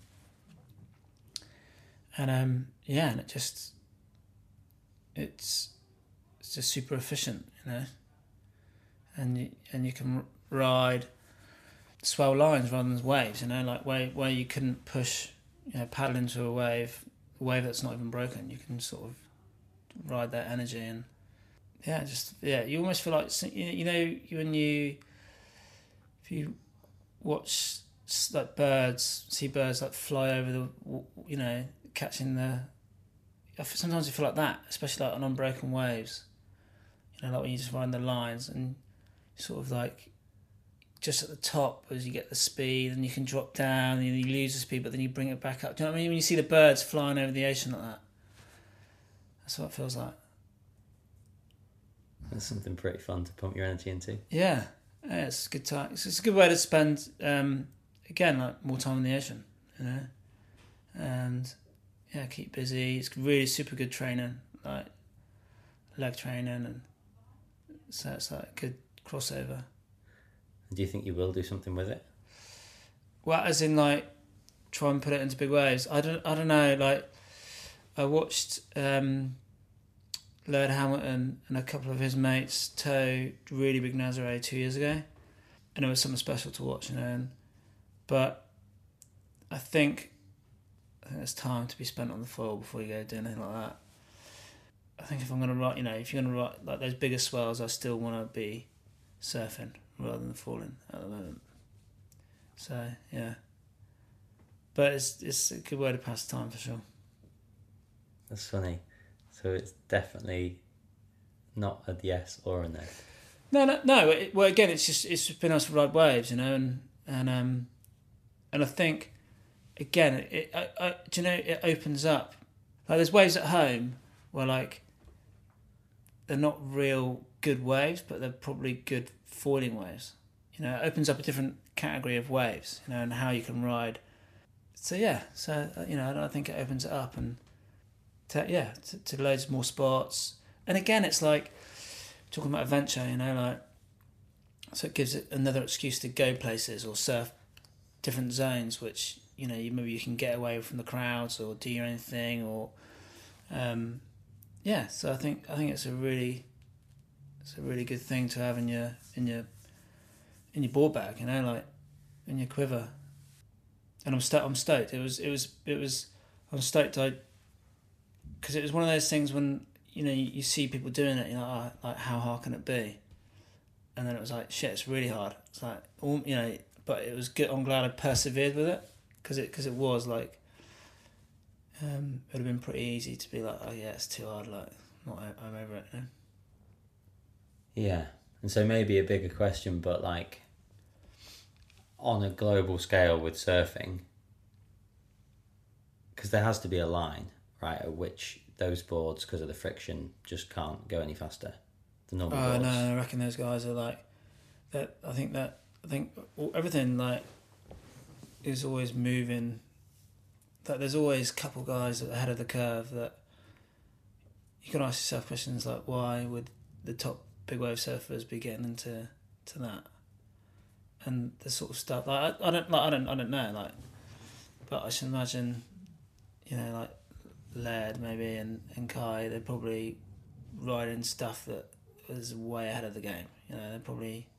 And um, yeah, and it just it's it's just super efficient, you know. And you, and you can ride swell lines rather than waves, you know, like where where you couldn't push, you know, paddle into a wave, a wave that's not even broken. You can sort of ride that energy, and yeah, just yeah, you almost feel like, you know, when you if you watch like birds, see birds like fly over the, you know, catching the. Sometimes you feel like that, especially like on unbroken waves. You know, like when you just ride the lines and sort of like just at the top as you get the speed, and you can drop down and you lose the speed, but then you bring it back up. Do you know what I mean? When you see the birds flying over the ocean like that, that's what it feels like.
That's something pretty fun to pump your energy into.
Yeah, yeah, it's a good time. It's, it's a good way to spend, um, again, like more time in the ocean, you know, and yeah, keep busy. It's really super good training, like leg training, and so it's like a good crossover.
Do you think you will do something with it?
Well, as in like try and put it into big waves. I don't. I don't know. Like I watched um, Laird Hamilton and a couple of his mates tow really big Nazare two years ago, and it was something special to watch, you know. And, but I think I think there's time to be spent on the foil before you go do anything like that. I think if I'm gonna ride, you know, if you're gonna ride like those bigger swells, I still want to be surfing rather than falling at the moment. So yeah, but it's it's a good way to pass the time for sure.
That's funny. So it's definitely not a yes or a no.
No, no, no. It, well, again, it's just it's just been nice to ride waves, you know, and and um, and I think again, it, I, I, do you know, it opens up. Like there's waves at home where like they're not real good waves, but they're probably good foiling waves. You know, it opens up a different category of waves, you know, and how you can ride. So yeah, so you know, I think it opens it up and to, yeah, to, to loads more spots. And again, it's like talking about adventure, you know, like so it gives it another excuse to go places or surf different zones, which you know, you maybe you can get away from the crowds or do your own thing, or um, yeah. So I think I think it's a really it's a really good thing to have in your in your in your board bag, you know, like in your quiver. And I'm stoked. I'm stoked. It was. It was. It was. I'm stoked. I. Because it was one of those things when you know you, you see people doing it. You're like, oh, like how hard can it be? And then it was like, shit, it's really hard. It's like, all, you know, but it was good. I'm glad I persevered with it because it because it was like. Um, it would have been pretty easy to be like, oh yeah, it's too hard. Like, not, I'm over it. You know?
Yeah, and so maybe a bigger question, but like. On a global scale with surfing, because there has to be a line, right, at which those boards, because of the friction, just can't go any faster. The normal
oh,
boards.
no, I reckon those guys are like that. I think that I think everything like is always moving. That there's always a couple guys ahead of the curve that you can ask yourself questions like, why would the top big wave surfers be getting into to that? And the sort of stuff like I, I don't like I don't I don't know like, but I should imagine, you know, like Laird maybe and, and Kai, they're probably riding stuff that was way ahead of the game. You know, they're probably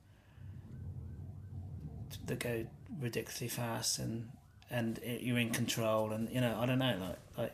they go ridiculously fast and and you're in control and you know I don't know like like.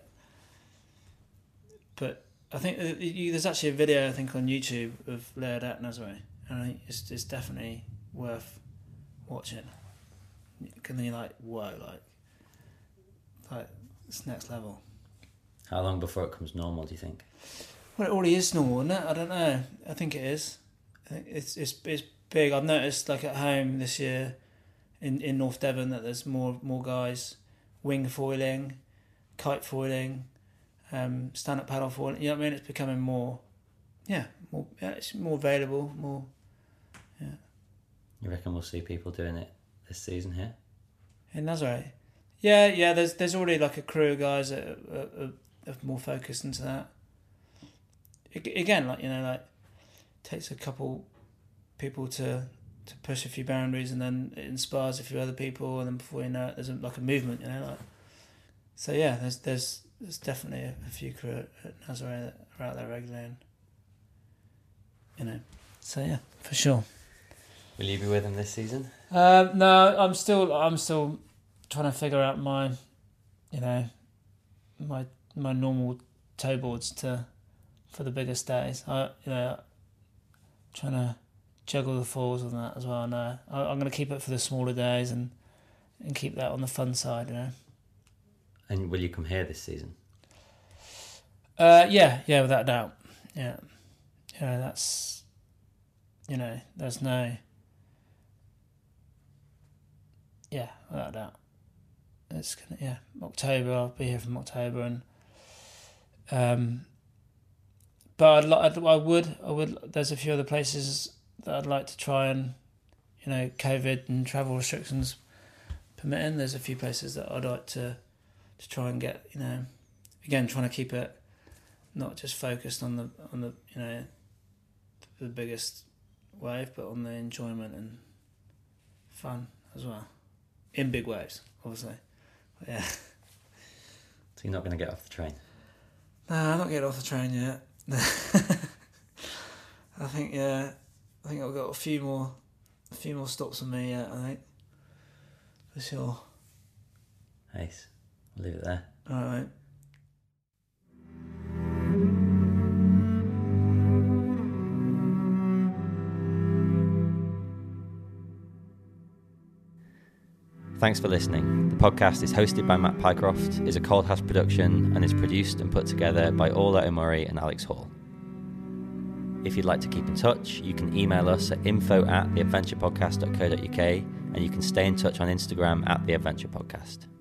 But I think there's actually a video I think on YouTube of Laird at Nazare, and I think it's it's definitely worth. Watch it, and then you're like, whoa, like, like it's next level.
How long before it comes normal, do you think?
Well, it already is normal, isn't it? I don't know. I think it is. I think it's it's it's big. I've noticed, like at home this year, in, in North Devon, that there's more more guys wing foiling, kite foiling, um, stand up paddle foiling. You know what I mean? It's becoming more, yeah, more. Yeah, it's more available, more. Yeah.
You reckon we'll see people doing it this season here?
In Nazare? Yeah, yeah, there's there's already like a crew of guys that are, are, are more focused into that. Again, like, you know, like, it takes a couple people to, to push a few boundaries and then it inspires a few other people and then before you know it, there's a, like a movement, you know, like. So yeah, there's there's there's definitely a, a few crew at Nazare that are out there regularly and, you know, so yeah, for sure.
Will you be with them this season?
Um, no, I'm still I'm still trying to figure out my, you know, my my normal toe boards to for the biggest days. I you know, trying to juggle the falls and that as well. No, I, I'm going to keep it for the smaller days and and keep that on the fun side, you know.
And will you come here this season?
Uh, yeah, yeah, without a doubt. Yeah, yeah, that's, you know, there's no. Yeah, without a doubt. It's gonna yeah October. I'll be here from October, and um. But I'd like I would I would. There's a few other places that I'd like to try and, you know, COVID and travel restrictions permitting. There's a few places that I'd like to, to try and get. You know, again trying to keep it not just focused on the on the you know the biggest wave, but on the enjoyment and fun as well. In big waves, obviously. But yeah.
So you're not going to get off the train?
No, I'm not getting off the train yet. I think yeah, I think I've got a few more, a few more stops on me yet. I think, for sure.
Nice. I'll leave it there.
All right.
Thanks for listening. The podcast is hosted by Matt Pycroft, is a Cold House production, and is produced and put together by Orla O'Murray and Alex Hall. If you'd like to keep in touch, you can email us at info at theadventurepodcast dot co dot uk and you can stay in touch on Instagram at The Adventure Podcast.